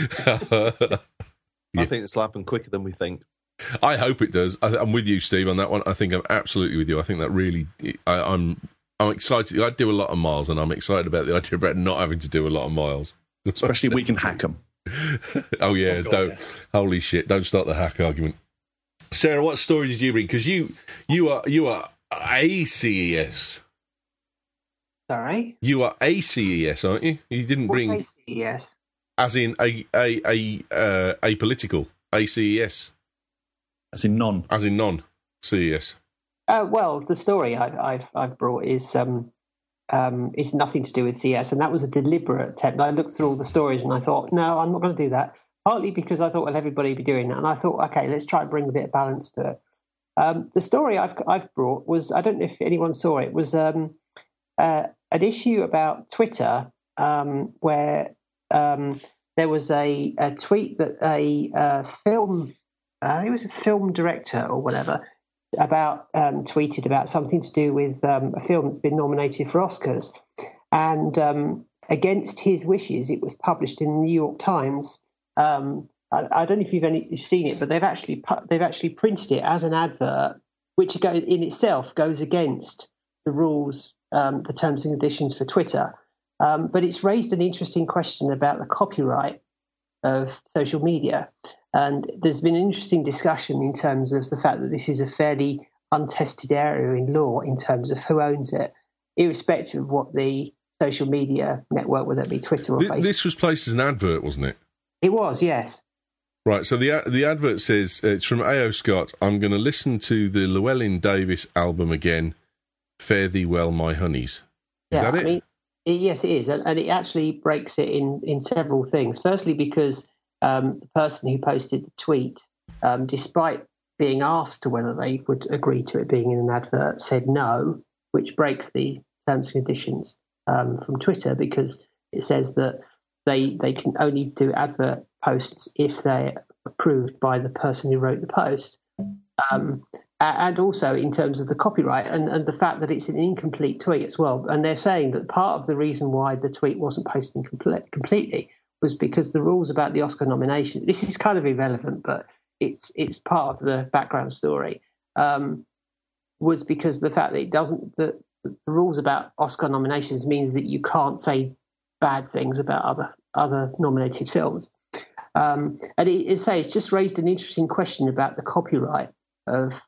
I think this will happen quicker than we think. I hope it does. I'm with you, Steve, on that one. I think I'm absolutely with you. I think that really... I'm excited. I do a lot of miles, and I'm excited about the idea about not having to do a lot of miles. Especially if we can hack them. Oh, yeah. Holy shit. Don't start the hack argument. Sarah, what story did you read? Because you are a CES. Sorry? You are a CES, aren't you? You didn't bring What's ACES? as in apolitical, ACES, As in non. as in non CES. Well, the story I've brought is nothing to do with CS, and that was a deliberate attempt. I looked through all the stories and I thought, no, I'm not going to do that. Partly because I thought, well, everybody would be doing that, and I thought, okay, let's try and bring a bit of balance to it. The story I've brought was, I don't know if anyone saw it, was an issue about Twitter where there was a tweet that a film, it was a film director or whatever, about tweeted about something to do with a film that's been nominated for Oscars, and against his wishes, it was published in the New York Times. I don't know if you've seen it, but they've actually printed it as an advert, which in itself goes against the rules, the terms and conditions for Twitter. But it's raised an interesting question about the copyright of social media. And there's been an interesting discussion in terms of the fact that this is a fairly untested area in law in terms of who owns it, irrespective of what the social media network, whether it be Twitter or Facebook. This was placed as an advert, wasn't it? It was, yes. Right, so the advert says, it's from A.O. Scott, I'm going to listen to the Llewellyn Davis album again, Fare Thee Well, My Honeys. Is that it? I mean, yes, it is. And it actually breaks it in several things. Firstly, because the person who posted the tweet, despite being asked to whether they would agree to it being in an advert, said no, which breaks the terms and conditions from Twitter, because it says that they can only do advert posts if they're approved by the person who wrote the post. And also in terms of the copyright and the fact that it's an incomplete tweet as well. And they're saying that part of the reason why the tweet wasn't posted completely was because the rules about the Oscar nomination, this is kind of irrelevant, but it's part of the background story, was because the fact that the rules about Oscar nominations means that you can't say bad things about other nominated films. And it's just raised an interesting question about the copyright of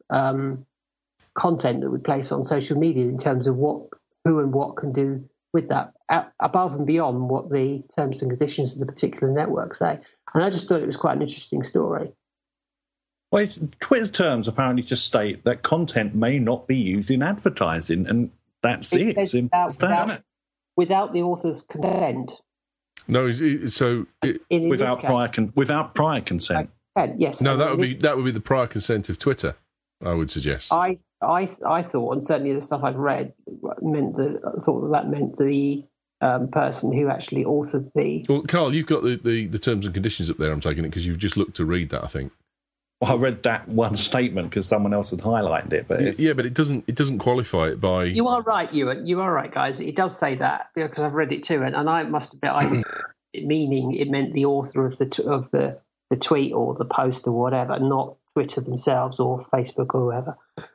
content that we place on social media in terms of who and what can do with that, above and beyond what the terms and conditions of the particular network say. And I just thought it was quite an interesting story. Well, Twitter's terms apparently just state that content may not be used in advertising, and that's it. Simple as that. Without the author's consent. No, without prior consent. Yes. No, that would be the prior consent of Twitter, I would suggest. I thought, and certainly the stuff I'd read meant that meant the person who actually authored the. Well, Carl, you've got the terms and conditions up there. I'm taking it because you've just looked to read that, I think. Well, I read that one statement because someone else had highlighted it, but but it doesn't qualify it by. You are right, Ewan. You are right, guys. It does say that because I've read it too, and I must admit, meaning it meant the author of the tweet or the post or whatever, not Twitter themselves or Facebook or whoever.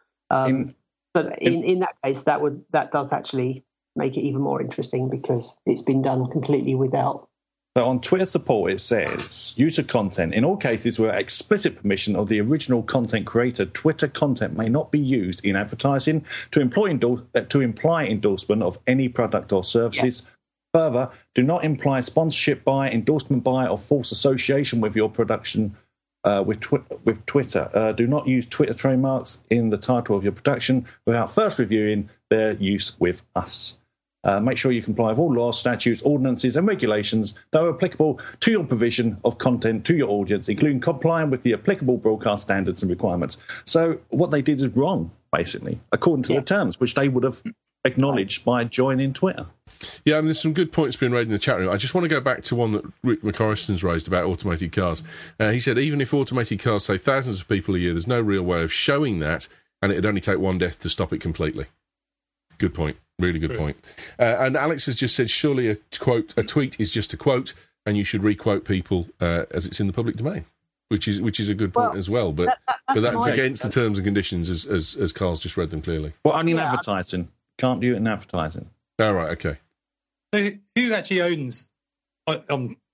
But in that case, that does actually make it even more interesting because it's been done completely without. So on Twitter support, it says, use of content. In all cases where explicit permission of the original content creator, Twitter content may not be used in advertising to imply endorsement of any product or services. Yeah. Further, do not imply sponsorship by, endorsement by, or false association with your production with Twitter. Do not use Twitter trademarks in the title of your production without first reviewing their use with us. Make sure you comply with all laws, statutes, ordinances and regulations that are applicable to your provision of content to your audience, including complying with the applicable broadcast standards and requirements. So what they did is wrong, basically, according to the terms, which they would have acknowledged by joining Twitter. Yeah, and there's some good points being raised in the chat room. I just want to go back to one that Rick McCorriston's raised about automated cars. He said, even if automated cars save thousands of people a year, there's no real way of showing that, and it'd only take one death to stop it completely. Good point. Really good point. And Alex has just said, surely a tweet is just a quote, and you should re-quote people as it's in the public domain, which is a good point as well. But that's against the terms and conditions as Carl's just read them clearly. Well, only in advertising. Can't do it in advertising. Oh, right, okay. So who actually owns? I'm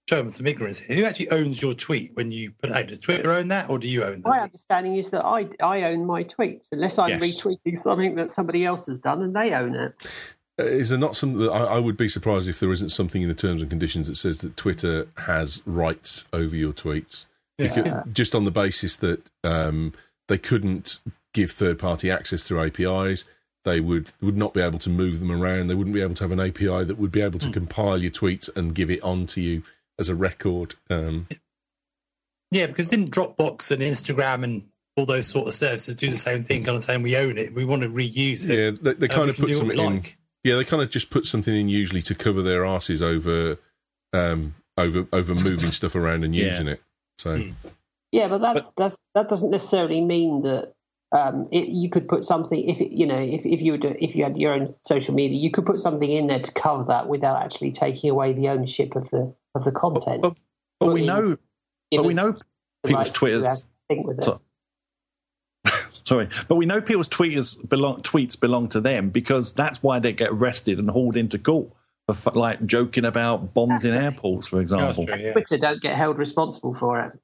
show them some ignorance here. Who actually owns your tweet when you put it out? Does Twitter own that, or do you own that? My understanding is that I own my tweets, unless I'm Yes. retweeting something that somebody else has done and they own it. Is there not something that I would be surprised if there isn't something in the terms and conditions that says that Twitter has rights over your tweets? Because, just on the basis that they couldn't give third-party access through APIs, they would not be able to move them around. They wouldn't be able to have an API that would be able to compile your tweets and give it on to you as a record. Yeah, because didn't Dropbox and Instagram and all those sort of services do the same thing, kind of saying we own it, we want to reuse it. Yeah, they kind of we can put do what we something in. like. Yeah, they kind of just put something in usually to cover their asses over moving stuff around and using it. So Yeah, but that doesn't necessarily mean that you could put something if you had your own social media, you could put something in there to cover that without actually taking away the ownership of the content. But we know people's Twitters. Sorry, but we know people's tweets belong to them because that's why they get arrested and hauled into court for like joking about bombs in airports, for example. That's true, yeah. Twitter don't get held responsible for it.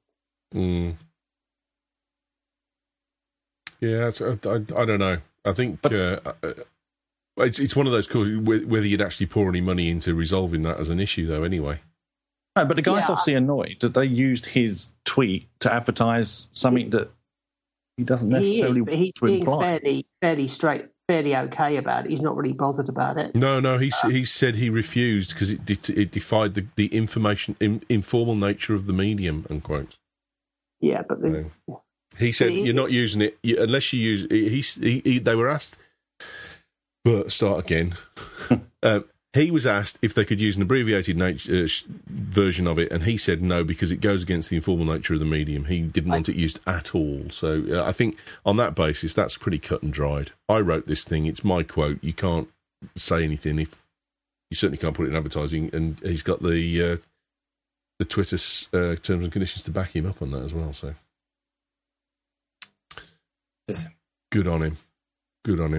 Yeah, I don't know. I think it's one of those calls whether you'd actually pour any money into resolving that as an issue, though. Anyway, No, but the guy's obviously annoyed that they used his tweet to advertise something that he doesn't necessarily but he's want to imply. being fairly straight, fairly okay about it. He's not really bothered about it. no, he said he refused because it defied the informal nature of the medium, unquote. Yeah, but He said you're not using it unless you use. They were asked. But start again. He was asked if they could use an abbreviated version of it, and he said no because it goes against the informal nature of the medium. He didn't want it used at all. So I think on that basis, that's pretty cut and dried. I wrote this thing; it's my quote. You can't say anything if you certainly can't put it in advertising. And he's got the Twitter terms and conditions to back him up on that as well. So good on him. Good on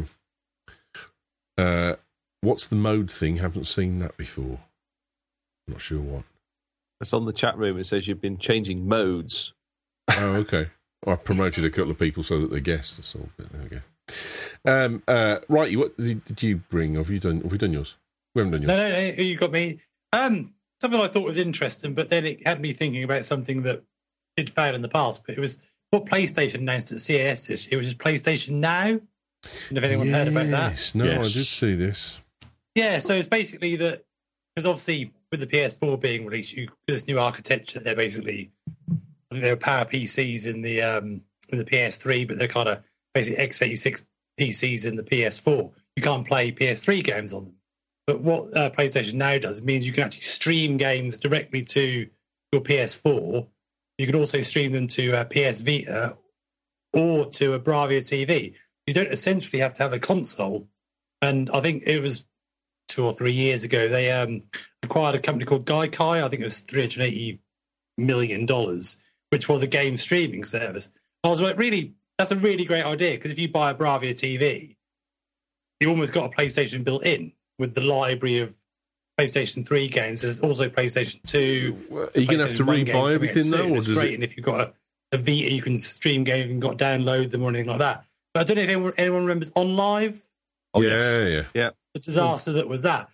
him. What's the mode thing? Haven't seen that before. Not sure what. It's on the chat room. It says you've been changing modes. Oh, okay. I've promoted a couple of people so that they guessed. That's all. But there we go. Right, what did you bring? Have we done yours? We haven't done yours. No, you got me. Something I thought was interesting, but then it had me thinking about something that did fail in the past. But it was what PlayStation announced at CES this year, which is PlayStation Now. And if anyone heard about that? No, Yes. I did see this. Yeah, so it's basically that, because obviously with the PS4 being released, this new architecture, they're basically, I think they were Power PCs in the PS3, but they're kind of basically x86 PCs in the PS4. You can't play PS3 games on them. But what PlayStation Now does means you can actually stream games directly to your PS4. You can also stream them to PS Vita or to a Bravia TV. You don't essentially have to have a console. And I think it was 2 or 3 years ago, they acquired a company called Gaikai. I think it was $380 million, which was a game streaming service. I was like, really, that's a really great idea, because if you buy a Bravia TV, you almost got a PlayStation built in with the library of PlayStation 3 games. There's also PlayStation 2. Are you going to have to rebuy everything, though? Or It's great, and if you've got a Vita, you can stream games, you can got download them or anything like that. But I don't know if anyone remembers OnLive. Oh, yeah. The disaster that was that.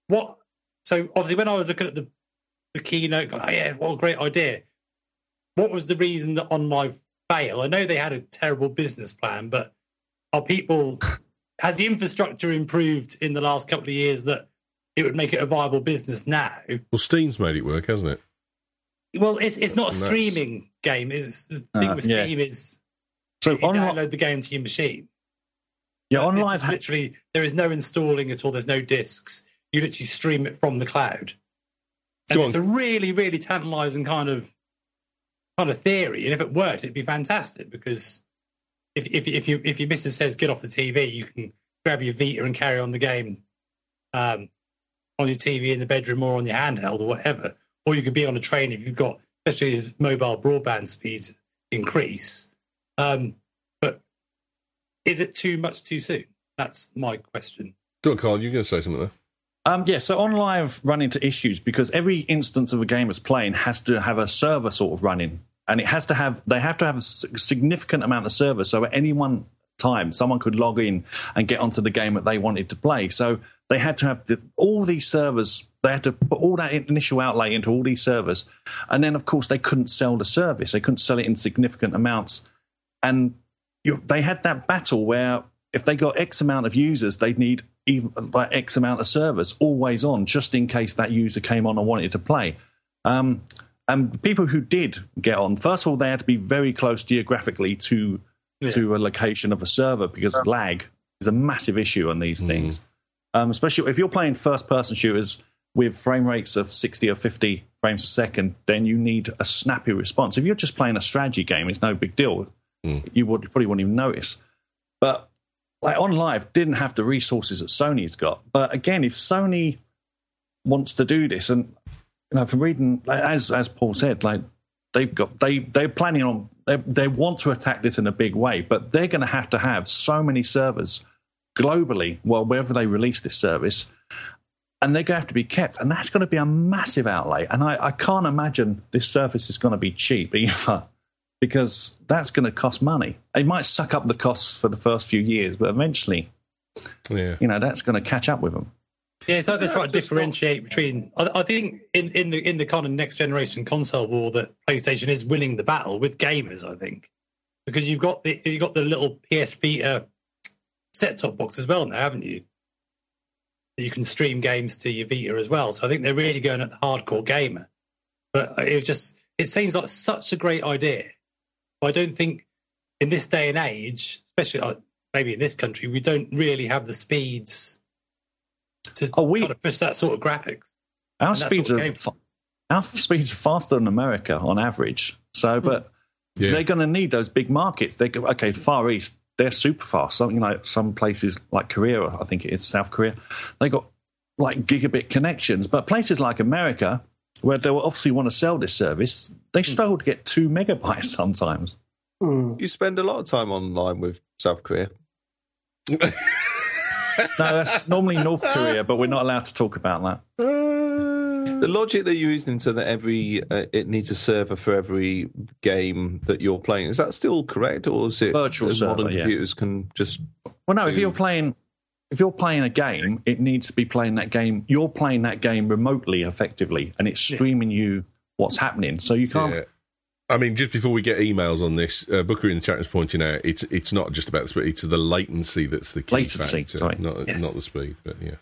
So obviously, when I was looking at the keynote, oh yeah, what a great idea. What was the reason that OnLive failed? I know they had a terrible business plan, but has the infrastructure improved in the last couple of years that it would make it a viable business now? Well, Steam's made it work, hasn't it? Well, it's not a streaming game. It's the thing with Steam is so you download the game to your machine. Yeah, But OnLive literally there is no installing at all. There's no discs. You literally stream it from the cloud, and it's a really, really tantalising kind of theory. And if it worked, it'd be fantastic, because if your missus says get off the TV, you can grab your Vita and carry on the game on your TV in the bedroom or on your handheld or whatever. Or you could be on a train if you've got, especially as mobile broadband speeds increase. But is it too much too soon? That's my question. Go on, Carl, you're going to say something there. So OnLive run into issues because every instance of a game it's playing has to have a server sort of running, and they have to have a significant amount of servers. So at any one time, someone could log in and get onto the game that they wanted to play. So they had to have all these servers. They had to put all that initial outlay into all these servers, and then of course they couldn't sell the service. They couldn't sell it in significant amounts, and they had that battle where if they got X amount of users, they'd need even like X amount of servers always on, just in case that user came on and wanted to play. And people who did get on, first of all, they had to be very close geographically to a location of a server, because lag is a massive issue on these things. Especially if you're playing first-person shooters with frame rates of 60 or 50 frames per second, then you need a snappy response. If you're just playing a strategy game, it's no big deal. You probably wouldn't even notice. But like OnLive didn't have the resources that Sony's got. But again, if Sony wants to do this, and from reading, as Paul said, like they're planning on, they want to attack this in a big way, but they're going to have so many servers globally, wherever they release this service, and they're going to have to be kept, and that's going to be a massive outlay. And I can't imagine this service is going to be cheap either, because that's going to cost money. It might suck up the costs for the first few years, but eventually, that's going to catch up with them. Yeah, so they're trying to differentiate between. I think in the kind of next generation console war, that PlayStation is winning the battle with gamers. I think because you've got the little PS Vita set-top box as well now, haven't you? You can stream games to your Vita as well. So I think they're really going at the hardcore gamer. But it seems like such a great idea. But I don't think in this day and age, especially maybe in this country, we don't really have the speeds to kind of push that sort of graphics. Our speeds are faster than America on average. So, but they're going to need those big markets. Far East, they're super fast. Something like some places like Korea, I think it is South Korea, they got like gigabit connections. But places like America, where they will obviously want to sell this service, they struggle to get 2 megabytes sometimes. You spend a lot of time online with South Korea. No, that's normally North Korea, but we're not allowed to talk about that. The logic they're using so that it needs a server for every game that you're playing, is that still correct, or is it virtual server? Modern computers can just. Well, no. If you're playing a game, it needs to be playing that game. You're playing that game remotely, effectively, and it's streaming you what's happening. So you can't. Yeah. I mean, just before we get emails on this, Booker in the chat was pointing out it's not just about the speed; it's the latency that's the key factor, sorry. not the speed. But yeah,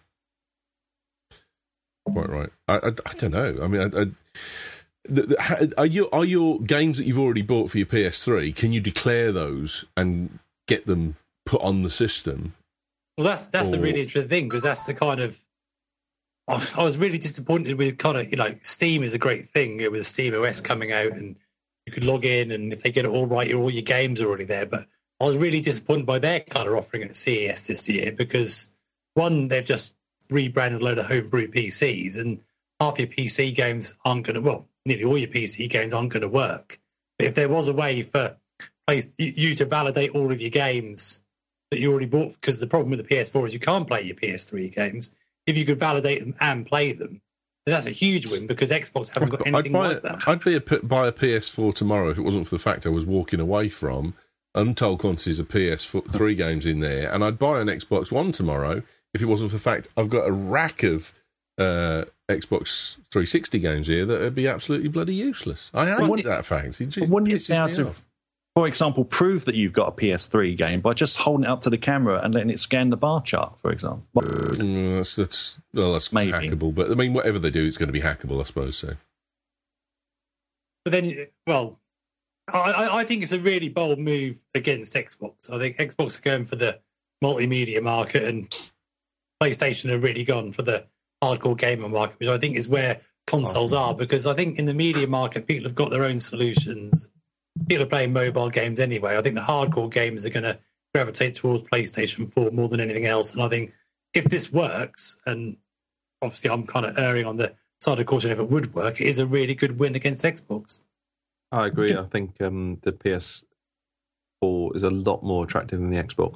quite right. I don't know. I mean, are your games that you've already bought for your PS3? Can you declare those and get them put on the system? Well, that's a really interesting thing, because that's the kind of. I was really disappointed with kind of Steam is a great thing with Steam OS coming out, and you could log in, and if they get it all right, all your games are already there. But I was really disappointed by their kind of offering at CES this year, because one, they've just rebranded a load of homebrew PCs, and half your PC games aren't going to, well, nearly all your PC games aren't going to work. But if there was a way for you to validate all of your games that you already bought, because the problem with the PS4 is you can't play your PS3 games. If you could validate them and play them, then that's a huge win, because Xbox haven't got anything like that. I'd buy a PS4 tomorrow if it wasn't for the fact I was walking away from untold quantities of PS3 games in there, and I'd buy an Xbox One tomorrow if it wasn't for the fact I've got a rack of Xbox 360 games here that would be absolutely bloody useless. I hate that fact. Wouldn't you be able to, for example, prove that you've got a PS3 game by just holding it up to the camera and letting it scan the bar chart, for example? That's maybe hackable. But I mean, whatever they do, it's going to be hackable, I suppose. So. But then, well, I think it's a really bold move against Xbox. I think Xbox are going for the multimedia market, and PlayStation have really gone for the hardcore gamer market, which I think is where consoles are. Because I think in the media market, people have got their own solutions. People are playing mobile games anyway. I think the hardcore gamers are going to gravitate towards PlayStation 4 more than anything else. And I think if this works, and obviously I'm kind of erring on the side of caution if it would work, it is a really good win against Xbox. I agree. I think the PS4 is a lot more attractive than the Xbox.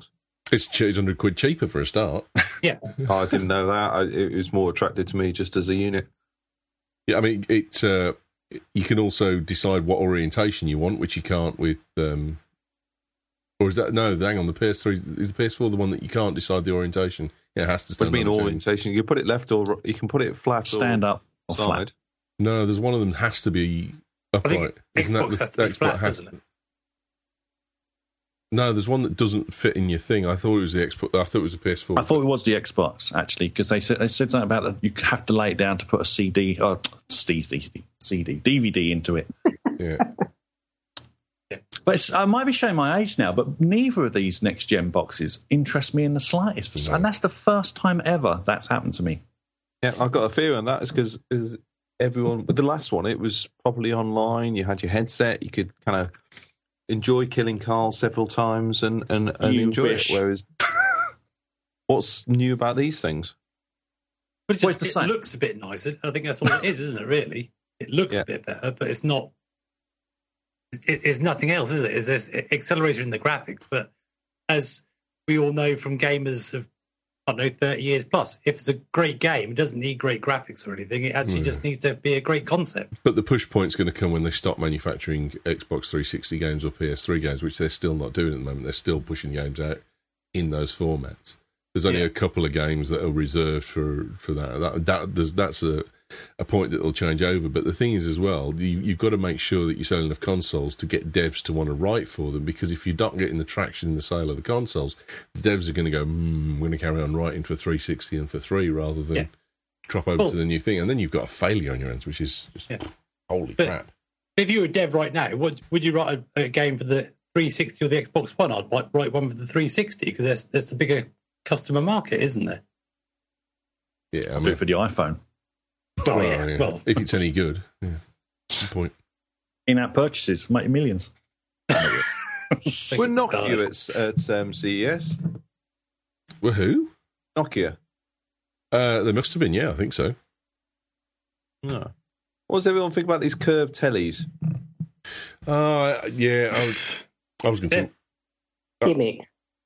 It's £200 cheaper for a start. Yeah. I didn't know that. It was more attractive to me just as a unit. Yeah, I mean, you can also decide what orientation you want, which you can't with... or is that... No, hang on, the PS3... Is the PS4 the one that you can't decide the orientation? Yeah, it has to stand on its orientation? You can put it left or... You can put it flat stand up or side. flat. No, there's one of them has to be upright. I think Xbox has to be flat, doesn't it? No, there's one that doesn't fit in your thing. I thought it was the Xbox. I thought it was the PS4. I thought it was the Xbox actually, because they said something about you have to lay it down to put a CD or DVD into it. Yeah. But I might be showing my age now, but neither of these next gen boxes interest me in the slightest, and that's the first time ever that's happened to me. Yeah, I've got a fear on that. It's because everyone, but the last one, it was probably online. You had your headset. You could kind of enjoy killing Carl several times and enjoy it. Whereas, what's new about these things? But it looks a bit nicer. I think that's what it is, isn't it? Really, it looks a bit better, but it's not. It's nothing else, is it? There's acceleration in the graphics, but as we all know from gamers of 30 years plus, if it's a great game, it doesn't need great graphics or anything. It actually just needs to be a great concept. But the push point's going to come when they stop manufacturing Xbox 360 games or PS3 games, which they're still not doing at the moment. They're still pushing games out in those formats. There's only a couple of games that are reserved for that. That's a point that will change over. But the thing is as well, you've got to make sure that you sell enough consoles to get devs to want to write for them, because if you're not getting the traction in the sale of the consoles, the devs are going to go, I'm going to carry on writing for 360 and for 3 rather than drop over to the new thing. And then you've got a failure on your hands, which is just holy crap. If you were a dev right now, would you write a game for the 360 or the Xbox One? I'd write one for the 360 because there's a bigger customer market, isn't there? Yeah, I'll do it for the iPhone. Well, if it's any good, good point. In-app purchases make millions. We're Nokia at CES. Well, who? Nokia. They must have been. Yeah, I think so. No. What does everyone think about these curved tellies? I was going to. Gimmick.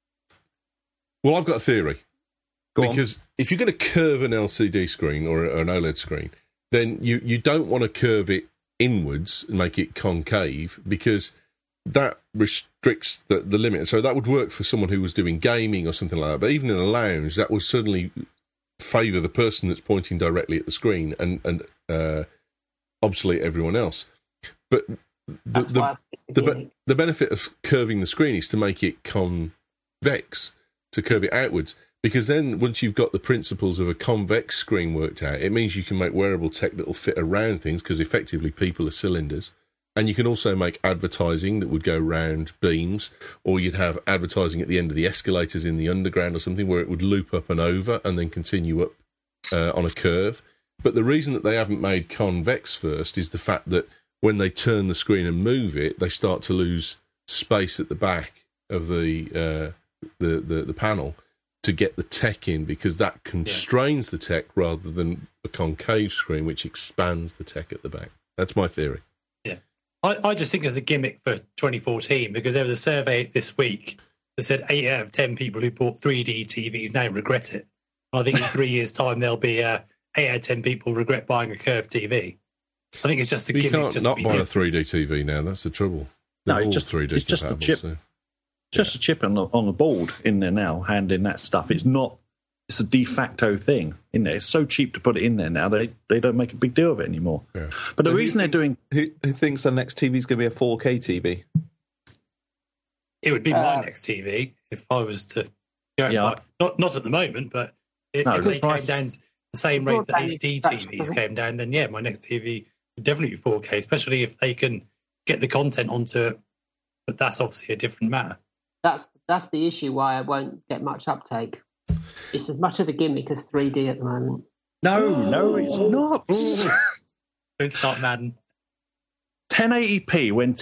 Well, I've got a theory. Because if you're going to curve an LCD screen or an OLED screen, then you don't want to curve it inwards and make it concave, because that restricts the limit. So that would work for someone who was doing gaming or something like that. But even in a lounge, that would suddenly favour the person that's pointing directly at the screen and obsolete everyone else. But the benefit of curving the screen is to make it convex, to curve it outwards. Because then, once you've got the principles of a convex screen worked out, it means you can make wearable tech that will fit around things, because effectively people are cylinders. And you can also make advertising that would go round beams, or you'd have advertising at the end of the escalators in the underground or something, where it would loop up and over and then continue up on a curve. But the reason that they haven't made convex first is the fact that when they turn the screen and move it, they start to lose space at the back of the panel to get the tech in, because that constrains the tech rather than a concave screen, which expands the tech at the back. That's my theory. Yeah. I just think it's a gimmick for 2014, because there was a survey this week that said 8 out of 10 people who bought 3D TVs now regret it. I think in 3 years' time, there'll be 8 out of 10 people regret buying a curved TV. I think it's just a gimmick. You can't not buy a 3D TV now. That's the trouble. No, it's just 3D. It's just a chip. So. Just a chip on the board in there now, handling that stuff. It's not. It's a de facto thing in there. It's so cheap to put it in there now. They don't make a big deal of it anymore. Yeah. But the reason they're doing. Who thinks the next TV is going to be a 4K TV? It would be my next TV if I was to. Not at the moment, but if they came down the same rate that HD TVs came down, then my next TV would definitely be 4K, especially if they can get the content onto it. But that's obviously a different matter. That's the issue why I won't get much uptake. It's as much of a gimmick as 3D at the moment. No, it's not. Don't start Madden. 1080p, when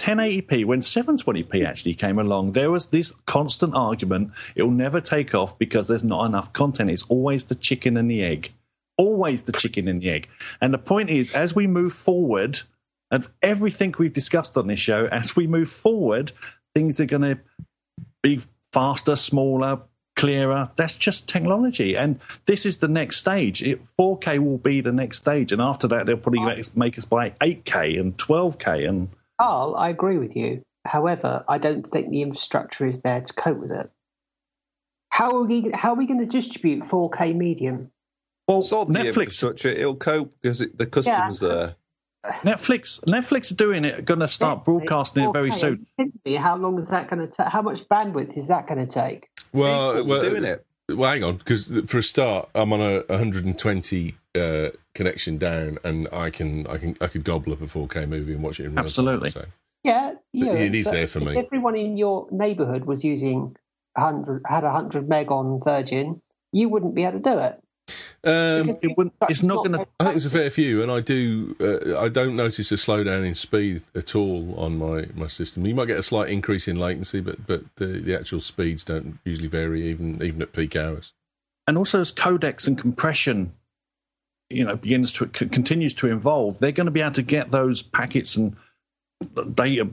720p actually came along, there was this constant argument, it'll never take off because there's not enough content. It's always the chicken and the egg. Always the chicken and the egg. And the point is, as we move forward, and everything we've discussed on this show, as we move forward, things are going to be faster, smaller, clearer. That's just technology. And this is the next stage. 4K will be the next stage. And after that, they'll probably make us buy 8K and 12K. And Carl, I agree with you. However, I don't think the infrastructure is there to cope with it. How are we going to distribute 4K medium? Well, It's all the infrastructure. It'll cope because the customer's there. Netflix are doing it. Going to start broadcasting it very 4K, soon. How long is that going to take? How much bandwidth is that going to take? Well, doing it. Well, hang on, because for a start, I'm on a 120 connection down, and I could gobble up a 4K movie and watch it in real Absolutely. time. So. Yeah, It is there for me. If everyone in your neighbourhood was using 100 meg on Virgin, you wouldn't be able to do it. It's not going to. I think it's a fair few, and I don't notice a slowdown in speed at all on my system. You might get a slight increase in latency, but the actual speeds don't usually vary even at peak hours. And also, as codecs and compression, continues to evolve, they're going to be able to get those packets and data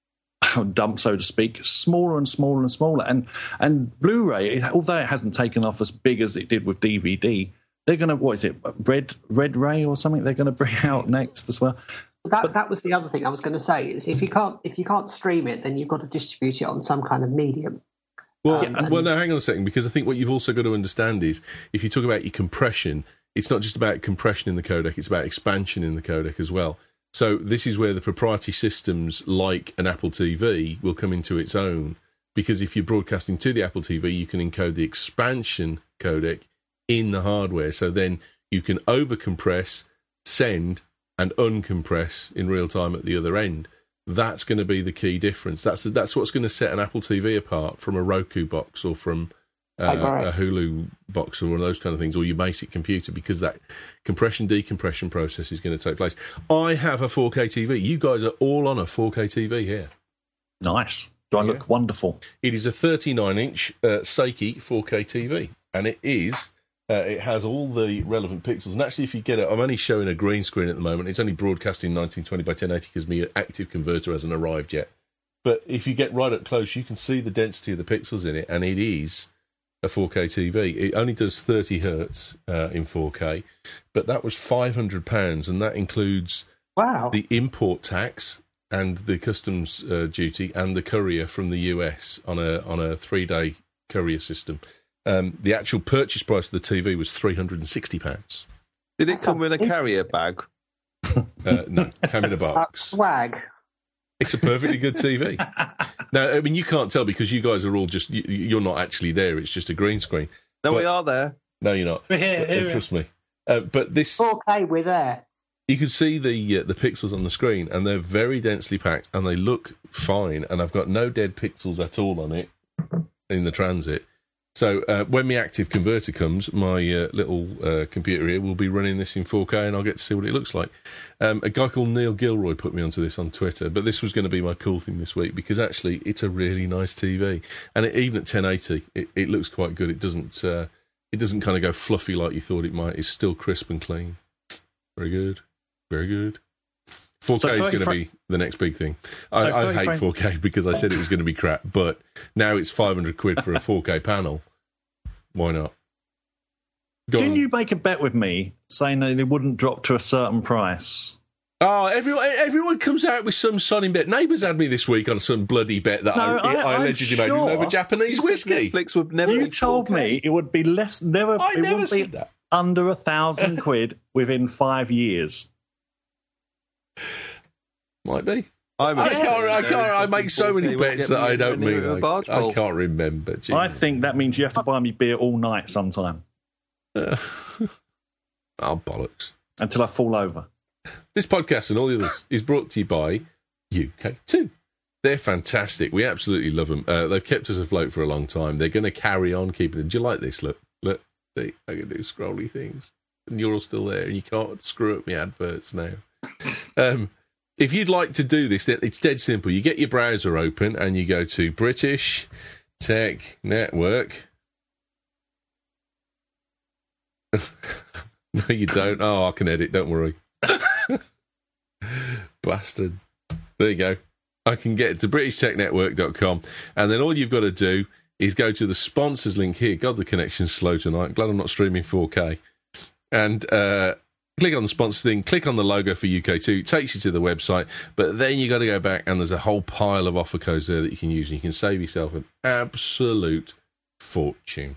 dump, so to speak, smaller and smaller and smaller. And Blu-ray, although it hasn't taken off as big as it did with DVD, they're going to, what is it, Red Ray or something? They're going to bring out next as well. That was the other thing I was going to say. Is if you can't stream it, then you've got to distribute it on some kind of medium. Well, no, hang on a second, because I think what you've also got to understand is if you talk about your compression, it's not just about compression in the codec; it's about expansion in the codec as well. So this is where the proprietary systems like an Apple TV will come into its own, because if you're broadcasting to the Apple TV, you can encode the expansion codec in the hardware. So then you can overcompress, send, and uncompress in real time at the other end. That's going to be the key difference. That's what's going to set an Apple TV apart from a Roku box or from a Hulu box or one of those kind of things, or your basic computer, because that compression-decompression process is going to take place. I have a 4K TV. You guys are all on a 4K TV here. Nice. Do I look wonderful? It is a 39-inch Seiki 4K TV, and it is... it has all the relevant pixels. And actually, if you get it, I'm only showing a green screen at the moment. It's only broadcasting 1920 by 1080 because my active converter hasn't arrived yet. But if you get right up close, you can see the density of the pixels in it, and it is a 4K TV. It only does 30 hertz in 4K, but that was £500, and that includes the import tax and the customs duty and the courier from the US on a 3-day courier system. The actual purchase price of the TV was £360. Did it come in a carrier bag? No, came in a box. Swag. It's a perfectly good TV. Now, I mean, you can't tell because you guys are all just... You're not actually there. It's just a green screen. No, we are there. No, you're not. We're here. Trust me. But this... 4K, we're there. You can see the pixels on the screen, and they're very densely packed, and they look fine, and I've got no dead pixels at all on it in the transit. So when my active converter comes, my little computer here will be running this in 4K, and I'll get to see what it looks like. A guy called Neil Gilroy put me onto this on Twitter, but this was going to be my cool thing this week because actually it's a really nice TV, and even at 1080, it looks quite good. It doesn't kind of go fluffy like you thought it might. It's still crisp and clean. Very good, very good. 4K is going to be the next big thing. I hate 4K because I said it was going to be crap, but now it's £500 for a 4K panel. Why not? Didn't you make a bet with me saying that it wouldn't drop to a certain price? Oh, everyone comes out with some sodding bet. Neighbours had me this week on some bloody bet that I allegedly made over Japanese whiskey. Netflix would never. You told me it would be less. I never said that. Under £1,000 within 5 years. Might be. I make so many bets that I don't mean. I can't remember. Geez. I think that means you have to buy me beer all night sometime. Oh, bollocks. Until I fall over. This podcast and all the others is brought to you by UK2. They're fantastic. We absolutely love them. They've kept us afloat for a long time. They're going to carry on keeping it. Do you like this? Look. See, I can do scrolly things. And you're all still there, and you can't screw up my adverts now. If you'd like to do this, it's dead simple. You get your browser open and you go to British Tech Network. No, you don't. Oh, I can edit. Don't worry. Bastard. There you go. I can get to BritishTechNetwork.com, and then all you've got to do is go to the sponsors link here. God, the connection's slow tonight. Glad I'm not streaming 4K. And click on the sponsors thing, click on the logo for UK2, it takes you to the website, but then you got to go back and there's a whole pile of offer codes there that you can use and you can save yourself an absolute fortune.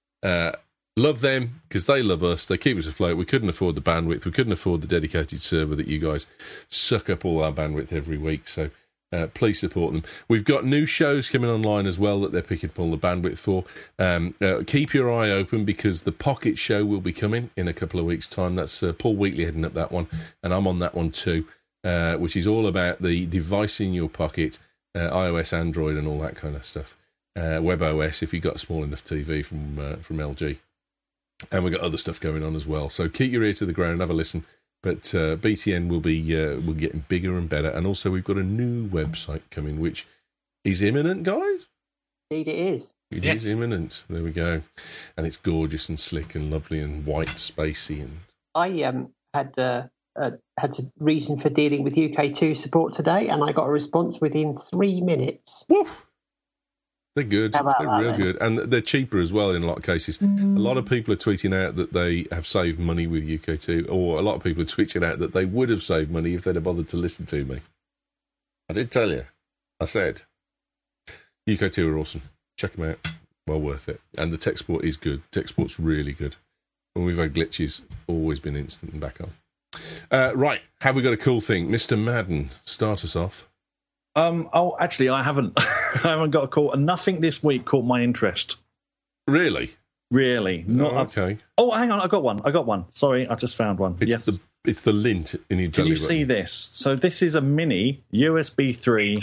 Love them because they love us. They keep us afloat. We couldn't afford the bandwidth. We couldn't afford the dedicated server that you guys suck up all our bandwidth every week. So please support them. We've got new shows coming online as well that they're picking up all the bandwidth for. Keep your eye open because the Pocket Show will be coming in a couple of weeks' time. That's Paul Wheatley heading up that one, and I'm on that one too, which is all about the device in your pocket, iOS, Android, and all that kind of stuff. WebOS, if you've got a small enough TV from LG. And we've got other stuff going on as well. So keep your ear to the ground and have a listen. But BTN will be getting bigger and better. And also we've got a new website coming, which is imminent, guys. Indeed it is. It is imminent. There we go. And it's gorgeous and slick and lovely and white, spacey. And I had a reason for dealing with UK2 support today, and I got a response within 3 minutes. Woo! They're good. How about They're that, real then? good. And they're cheaper as well in a lot of cases. A lot of people are tweeting out that they have saved money with UK2, or a lot of people are tweeting out that they would have saved money if they'd have bothered to listen to me. I did tell you. I said. UK2 are awesome. Check them out. Well worth it. And the tech support is good. Tech support's really good. When we've had glitches, always been instant and back on. Right. Have we got a cool thing? Mr. Madden, start us off. Actually, I haven't. I haven't got a call. Nothing this week caught my interest. Really? Really? Not. Okay. Hang on. I got one. Sorry, I just found one. It's the lint in your Can belly you see this? So this is a mini USB 3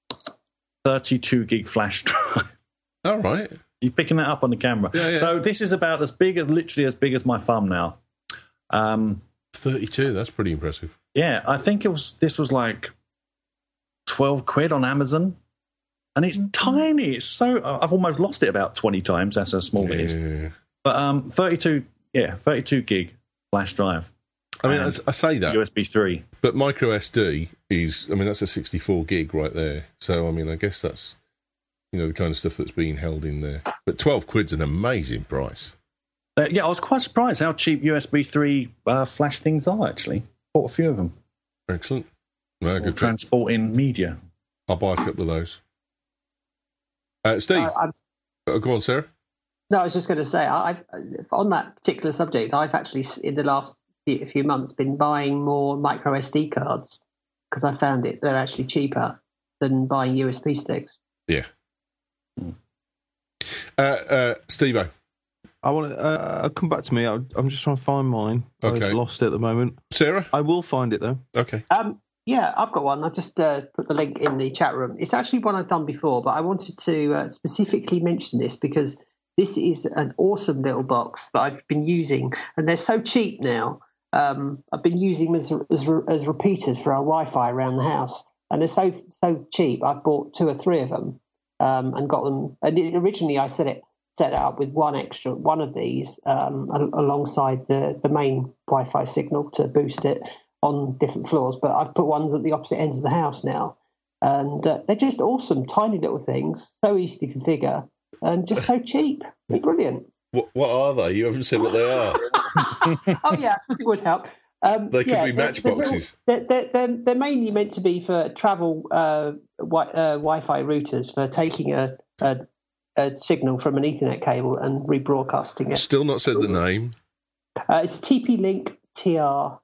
32 gig flash drive. All right. You're picking that up on the camera. Yeah. So this is about literally as big as my thumb now. 32. That's pretty impressive. Yeah, I think this was like 12 quid on Amazon. And it's tiny. It's so I've almost lost it about 20 times. That's how small it is. But 32 gig flash drive. I mean, I say that USB 3. but micro SD is. I mean, that's a 64 gig right there. So I mean, I guess that's the kind of stuff that's being held in there. But 12 quid's an amazing price. Yeah, I was quite surprised how cheap USB 3 flash things are. Actually, bought a few of them. Excellent. No, good. Transporting media. I'll buy a couple of those. Steve, go on, Sarah. No, I was just going to say, I've on that particular subject, I've actually in the last few months been buying more micro SD cards because I found they're actually cheaper than buying USB sticks. Yeah. Steve-O. I want to come back to me. I'm just trying to find mine. Okay. I've lost it at the moment. Sarah? I will find it, though. Okay. Yeah, I've got one. I've just put the link in the chat room. It's actually one I've done before, but I wanted to specifically mention this because this is an awesome little box that I've been using, and they're so cheap now. I've been using them as repeaters for our Wi-Fi around the house, and they're so cheap. I've bought 2 or 3 of them and got them. And originally, I set it up with one of these alongside the main Wi-Fi signal to boost it on different floors, but I've put ones at the opposite ends of the house now, and they're just awesome, tiny little things, so easy to configure, and just so cheap. They're brilliant. What are they? You haven't said what they are. Oh yeah, I suppose it would help. They could be matchboxes. They're mainly meant to be for travel Wi-Fi routers for taking a signal from an Ethernet cable and rebroadcasting it. Still not said the name. It's TP-Link TR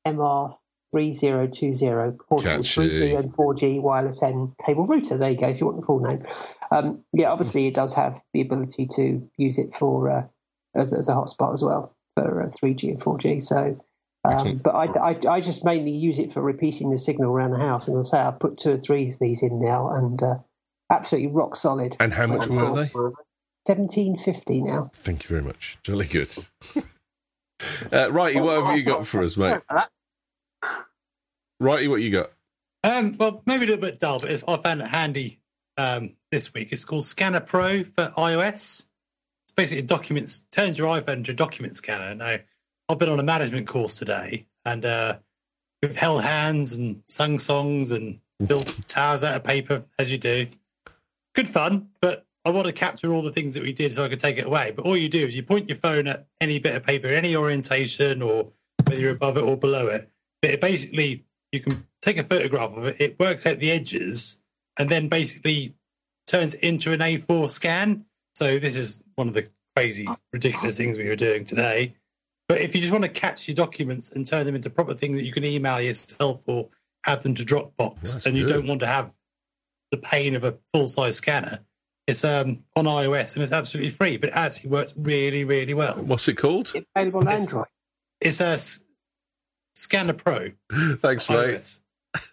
MR3020 portable 3G and 4G wireless N cable router. There you go, if you want the full name. Obviously it does have the ability to use it for as a hotspot as well for 3G and 4G. So, but I just mainly use it for repeating the signal around the house. And as I say, I've put 2 or 3 of these in now, and absolutely rock solid. And how much were they? $17.50 now. Thank you very much. Jolly good. Righty, what have you got for us, mate? Righty, what you got? Well, maybe a little bit dull, but I found it handy this week. It's called Scanner Pro for iOS. It's basically turns your iPhone into a document scanner. Now, I've been on a management course today, and we've held hands and sung songs and built towers out of paper, as you do. Good fun, but I want to capture all the things that we did so I could take it away. But all you do is you point your phone at any bit of paper, any orientation, or whether you're above it or below it. But it basically, you can take a photograph of it. It works out the edges and then basically turns it into an A4 scan. So this is one of the crazy, ridiculous things we were doing today. But if you just want to catch your documents and turn them into proper things that you can email yourself or add them to Dropbox, and you don't want to have the pain of a full-size scanner, it's on iOS and it's absolutely free, but it actually works really, really well. What's it called? It's available on Android. It's a Scanner Pro. Thanks, mate. iOS.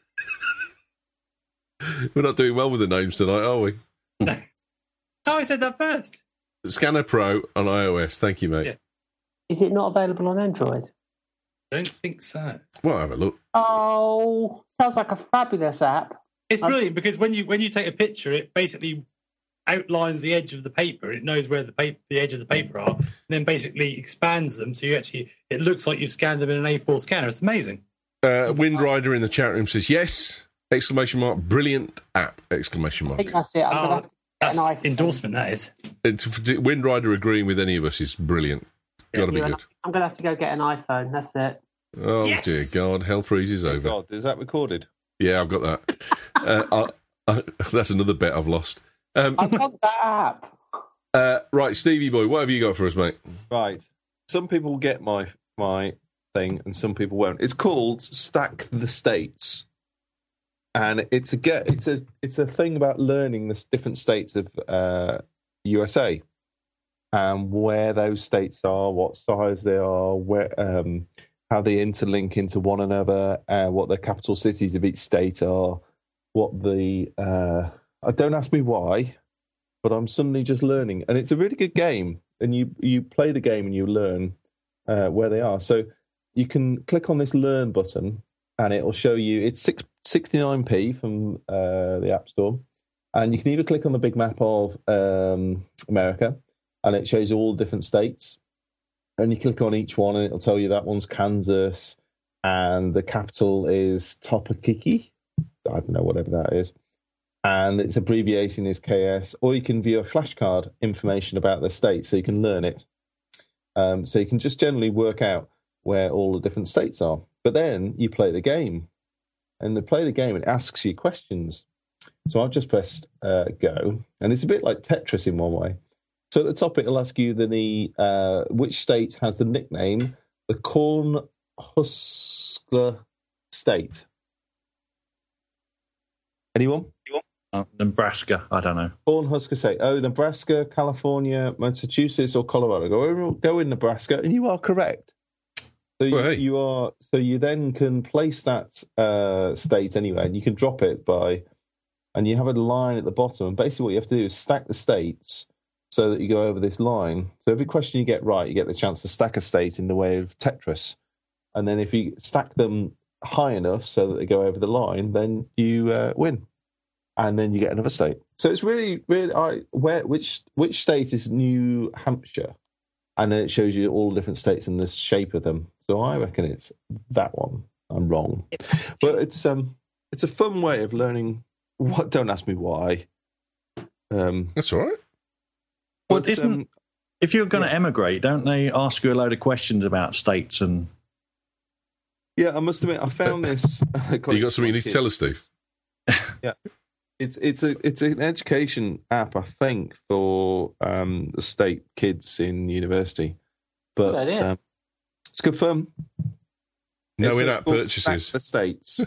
We're not doing well with the names tonight, are we? No, I said that first. Scanner Pro on iOS. Thank you, mate. Yeah. Is it not available on Android? Don't think so. Well, have a look. Oh, sounds like a fabulous app. It's brilliant because when you take a picture, it basically outlines the edge of the paper. It knows where the edge of the paper are, and then basically expands them. So it looks like you've scanned them in an A4 scanner. It's amazing. Windrider in the chat room says yes! ! Brilliant app! I think that's it. I'm gonna have to get an That's iPhone. endorsement, that is. Windrider agreeing with any of us is brilliant. Got to be good. I'm going to have to go get an iPhone. That's it. Oh, Yes! dear God. Hell freezes over. God, is that recorded? Yeah, I've got that. That's another bet I've lost. I've got that app. Right, Stevie boy, what have you got for us, mate? Right. Some people will get my thing and some people won't. It's called Stack the States. And it's a thing about learning the different states of USA and where those states are, what size they are, where how they interlink into one another, what the capital cities of each state are, what the don't ask me why, but I'm suddenly just learning, and it's a really good game. And you play the game and you learn where they are. So you can click on this Learn button, and it will show you. It's 69p from the App Store, and you can either click on the big map of America, and it shows you all the different states. And you click on each one, and it'll tell you that one's Kansas, and the capital is Topekiki. I don't know, whatever that is. And its abbreviation is KS. Or you can view a flashcard information about the state, so you can learn it. So you can just generally work out where all the different states are. But then you play the game. And to play the game, it asks you questions. So I've just pressed go. And it's a bit like Tetris in one way. So at the top, it'll ask you which state has the nickname the Cornhusker State. Anyone? Nebraska. I don't know. Cornhusker State. Oh, Nebraska, California, Massachusetts, or Colorado. Go in Nebraska, and you are correct. So you are. So you then can place that state anywhere, and you can drop it by, and you have a line at the bottom. And basically, what you have to do is stack the states so that you go over this line. So every question you get right, you get the chance to stack a state in the way of Tetris. And then if you stack them high enough so that they go over the line, then you win. And then you get another state. So it's really, really, which state is New Hampshire? And then it shows you all the different states and the shape of them. So I reckon it's that one. I'm wrong. But it's a fun way of learning. Don't ask me why. That's all right. Well, if you're going to emigrate, don't they ask you a load of questions about states and? Yeah, I must admit, I found this. You got something you need to tell us, Steve? Yeah, it's an education app, I think, for the state kids in university. But it's good fun. No in-app purchases. The states.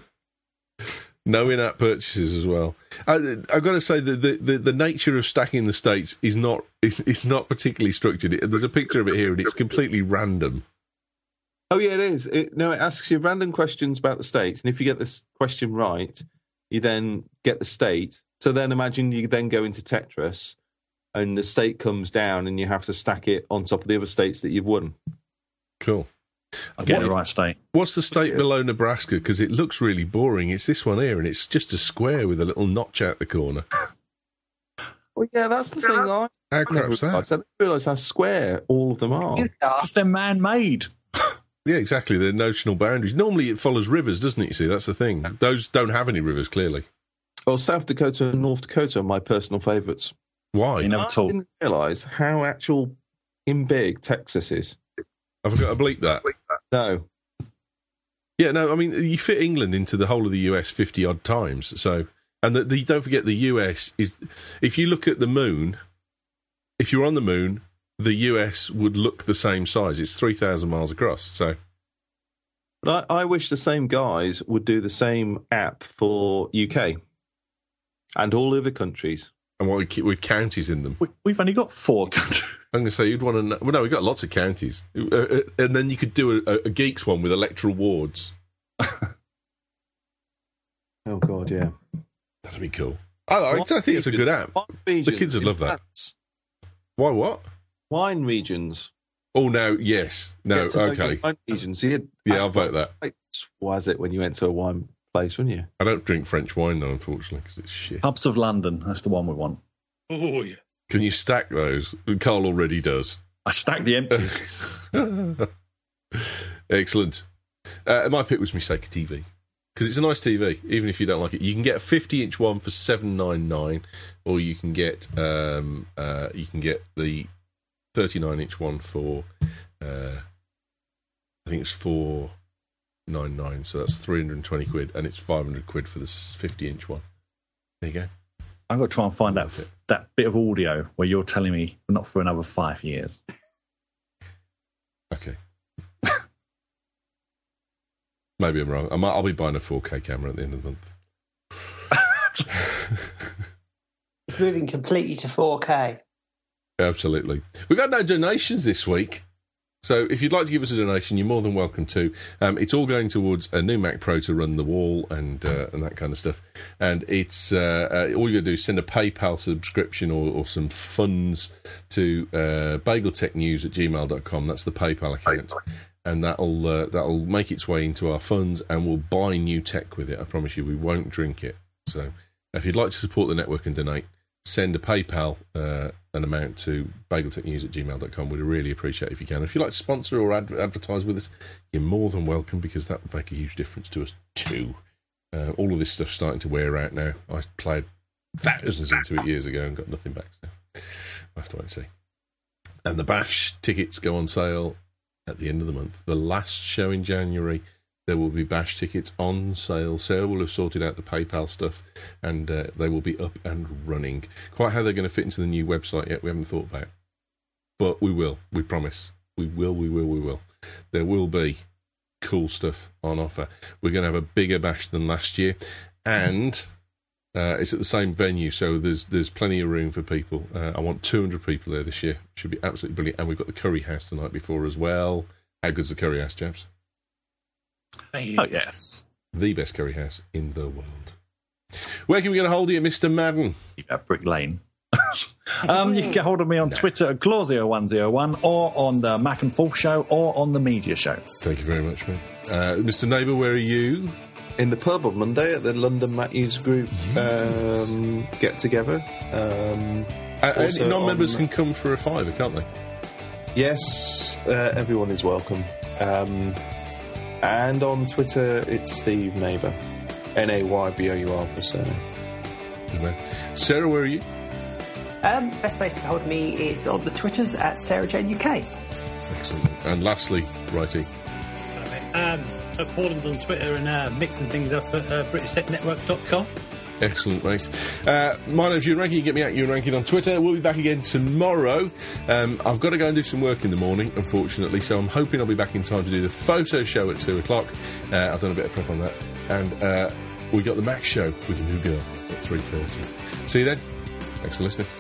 No in-app purchases as well. I've got to say that the nature of stacking the states is not particularly structured. There's a picture of it here, and it's completely random. Oh yeah, it is. It asks you random questions about the states, and if you get this question right, you then get the state. So then imagine you then go into Tetris, and the state comes down, and you have to stack it on top of the other states that you've won. Cool. I'll get the right state. What's the state below Nebraska? Because it looks really boring. It's this one here, and it's just a square with a little notch out the corner. Well, yeah, that's the thing. How crap's that? I didn't realise how square all of them are. Because they're man-made. Yeah, exactly. They're notional boundaries. Normally it follows rivers, doesn't it? You see, that's the thing. Those don't have any rivers, clearly. Well, South Dakota and North Dakota are my personal favourites. Why? He never I talked. didn't realise how actual in big Texas is. Have I got to bleep that? No. Yeah, no, I mean, you fit England into the whole of the US 50 odd times. So, and don't forget the US is, if you look at the moon, if you're on the moon, the US would look the same size. It's 3,000 miles across. So, But I wish the same guys would do the same app for UK and all other countries. and what with counties in them. We've only got 4 countries. I'm going to say you'd want to know. Well, no, we've got lots of counties. And then you could do a geeks one with electoral wards. Oh, God, yeah. That'd be cool. I think it's a good app. The kids would love that. Why, what? Wine regions. Oh, no, yes. No, okay. Wine regions. Yeah, I'll vote that. Was it when you went to a wine place, wouldn't you? I don't drink French wine, though, unfortunately, because it's shit. Pubs of London, that's the one we want. Oh, yeah. Can you stack those? Carl already does. I stacked the empties. Excellent. My pick was Miseka TV. Because it's a nice TV, even if you don't like it. You can get a 50-inch one for $7.99, or you can get the 39-inch one for I think it's $4.99. So that's 320 quid, and it's 500 quid for the 50-inch one. There you go. I've got to try and find that bit of audio where you're telling me not for another 5 years. Okay. Maybe I'm wrong. I'll be buying a 4K camera at the end of the month. It's moving completely to 4K. Absolutely. We've had no donations this week. So if you'd like to give us a donation, you're more than welcome to. It's all going towards a new Mac Pro to run the wall and that kind of stuff. And it's all you got to do is send a PayPal subscription or some funds to bageltechnews@gmail.com. That's the PayPal account. And that'll make its way into our funds, and we'll buy new tech with it. I promise you, we won't drink it. So if you'd like to support the network and donate, send a PayPal an amount to bageltechnews@gmail.com. We'd really appreciate it if you can. If you'd like to sponsor or advertise with us, you're more than welcome, because that would make a huge difference to us too. All of this stuff's starting to wear out now. I played thousands into it years ago and got nothing back. So I have to wait and see. And the Bash tickets go on sale at the end of the month. The last show in January, there will be Bash tickets on sale. Sarah will have sorted out the PayPal stuff, and they will be up and running. Quite how they're going to fit into the new website yet, we haven't thought about. But we will. We promise. We will. There will be cool stuff on offer. We're going to have a bigger Bash than last year, and it's at the same venue, so there's plenty of room for people. I want 200 people there this year. Should be absolutely brilliant. And we've got the Curry House the night before as well. How good's the Curry House, chaps? Oh, yes. The best curry house in the world. Where can we get a hold of you, Mr. Madden? At Brick Lane. You can get hold of me on Twitter at Claw0101, or on the Mac and Fork Show, or on the Media Show. Thank you very much, man. Mr. Neighbour, where are you? In the pub on Monday at the London Matthews Group get together. Non-members can come for a $5, can't they? Yes, everyone is welcome. And on Twitter, it's Steve Neighbour. Naybour for surname. Good man. Sarah, where are you? Best place to get hold of me is on the Twitters at Sarah Jane UK. Excellent. And lastly, Righty. Paul's on Twitter and mixing things up at BritishTechNetwork.com. Excellent, mate. My name's Ewan Rankin. You can get me at Ewan Rankin on Twitter. We'll be back again tomorrow. I've got to go and do some work in the morning, unfortunately, so I'm hoping I'll be back in time to do the photo show at 2 o'clock. I've done a bit of prep on that. And we got the Mac show with the new girl at 3:30. See you then. Thanks for listening.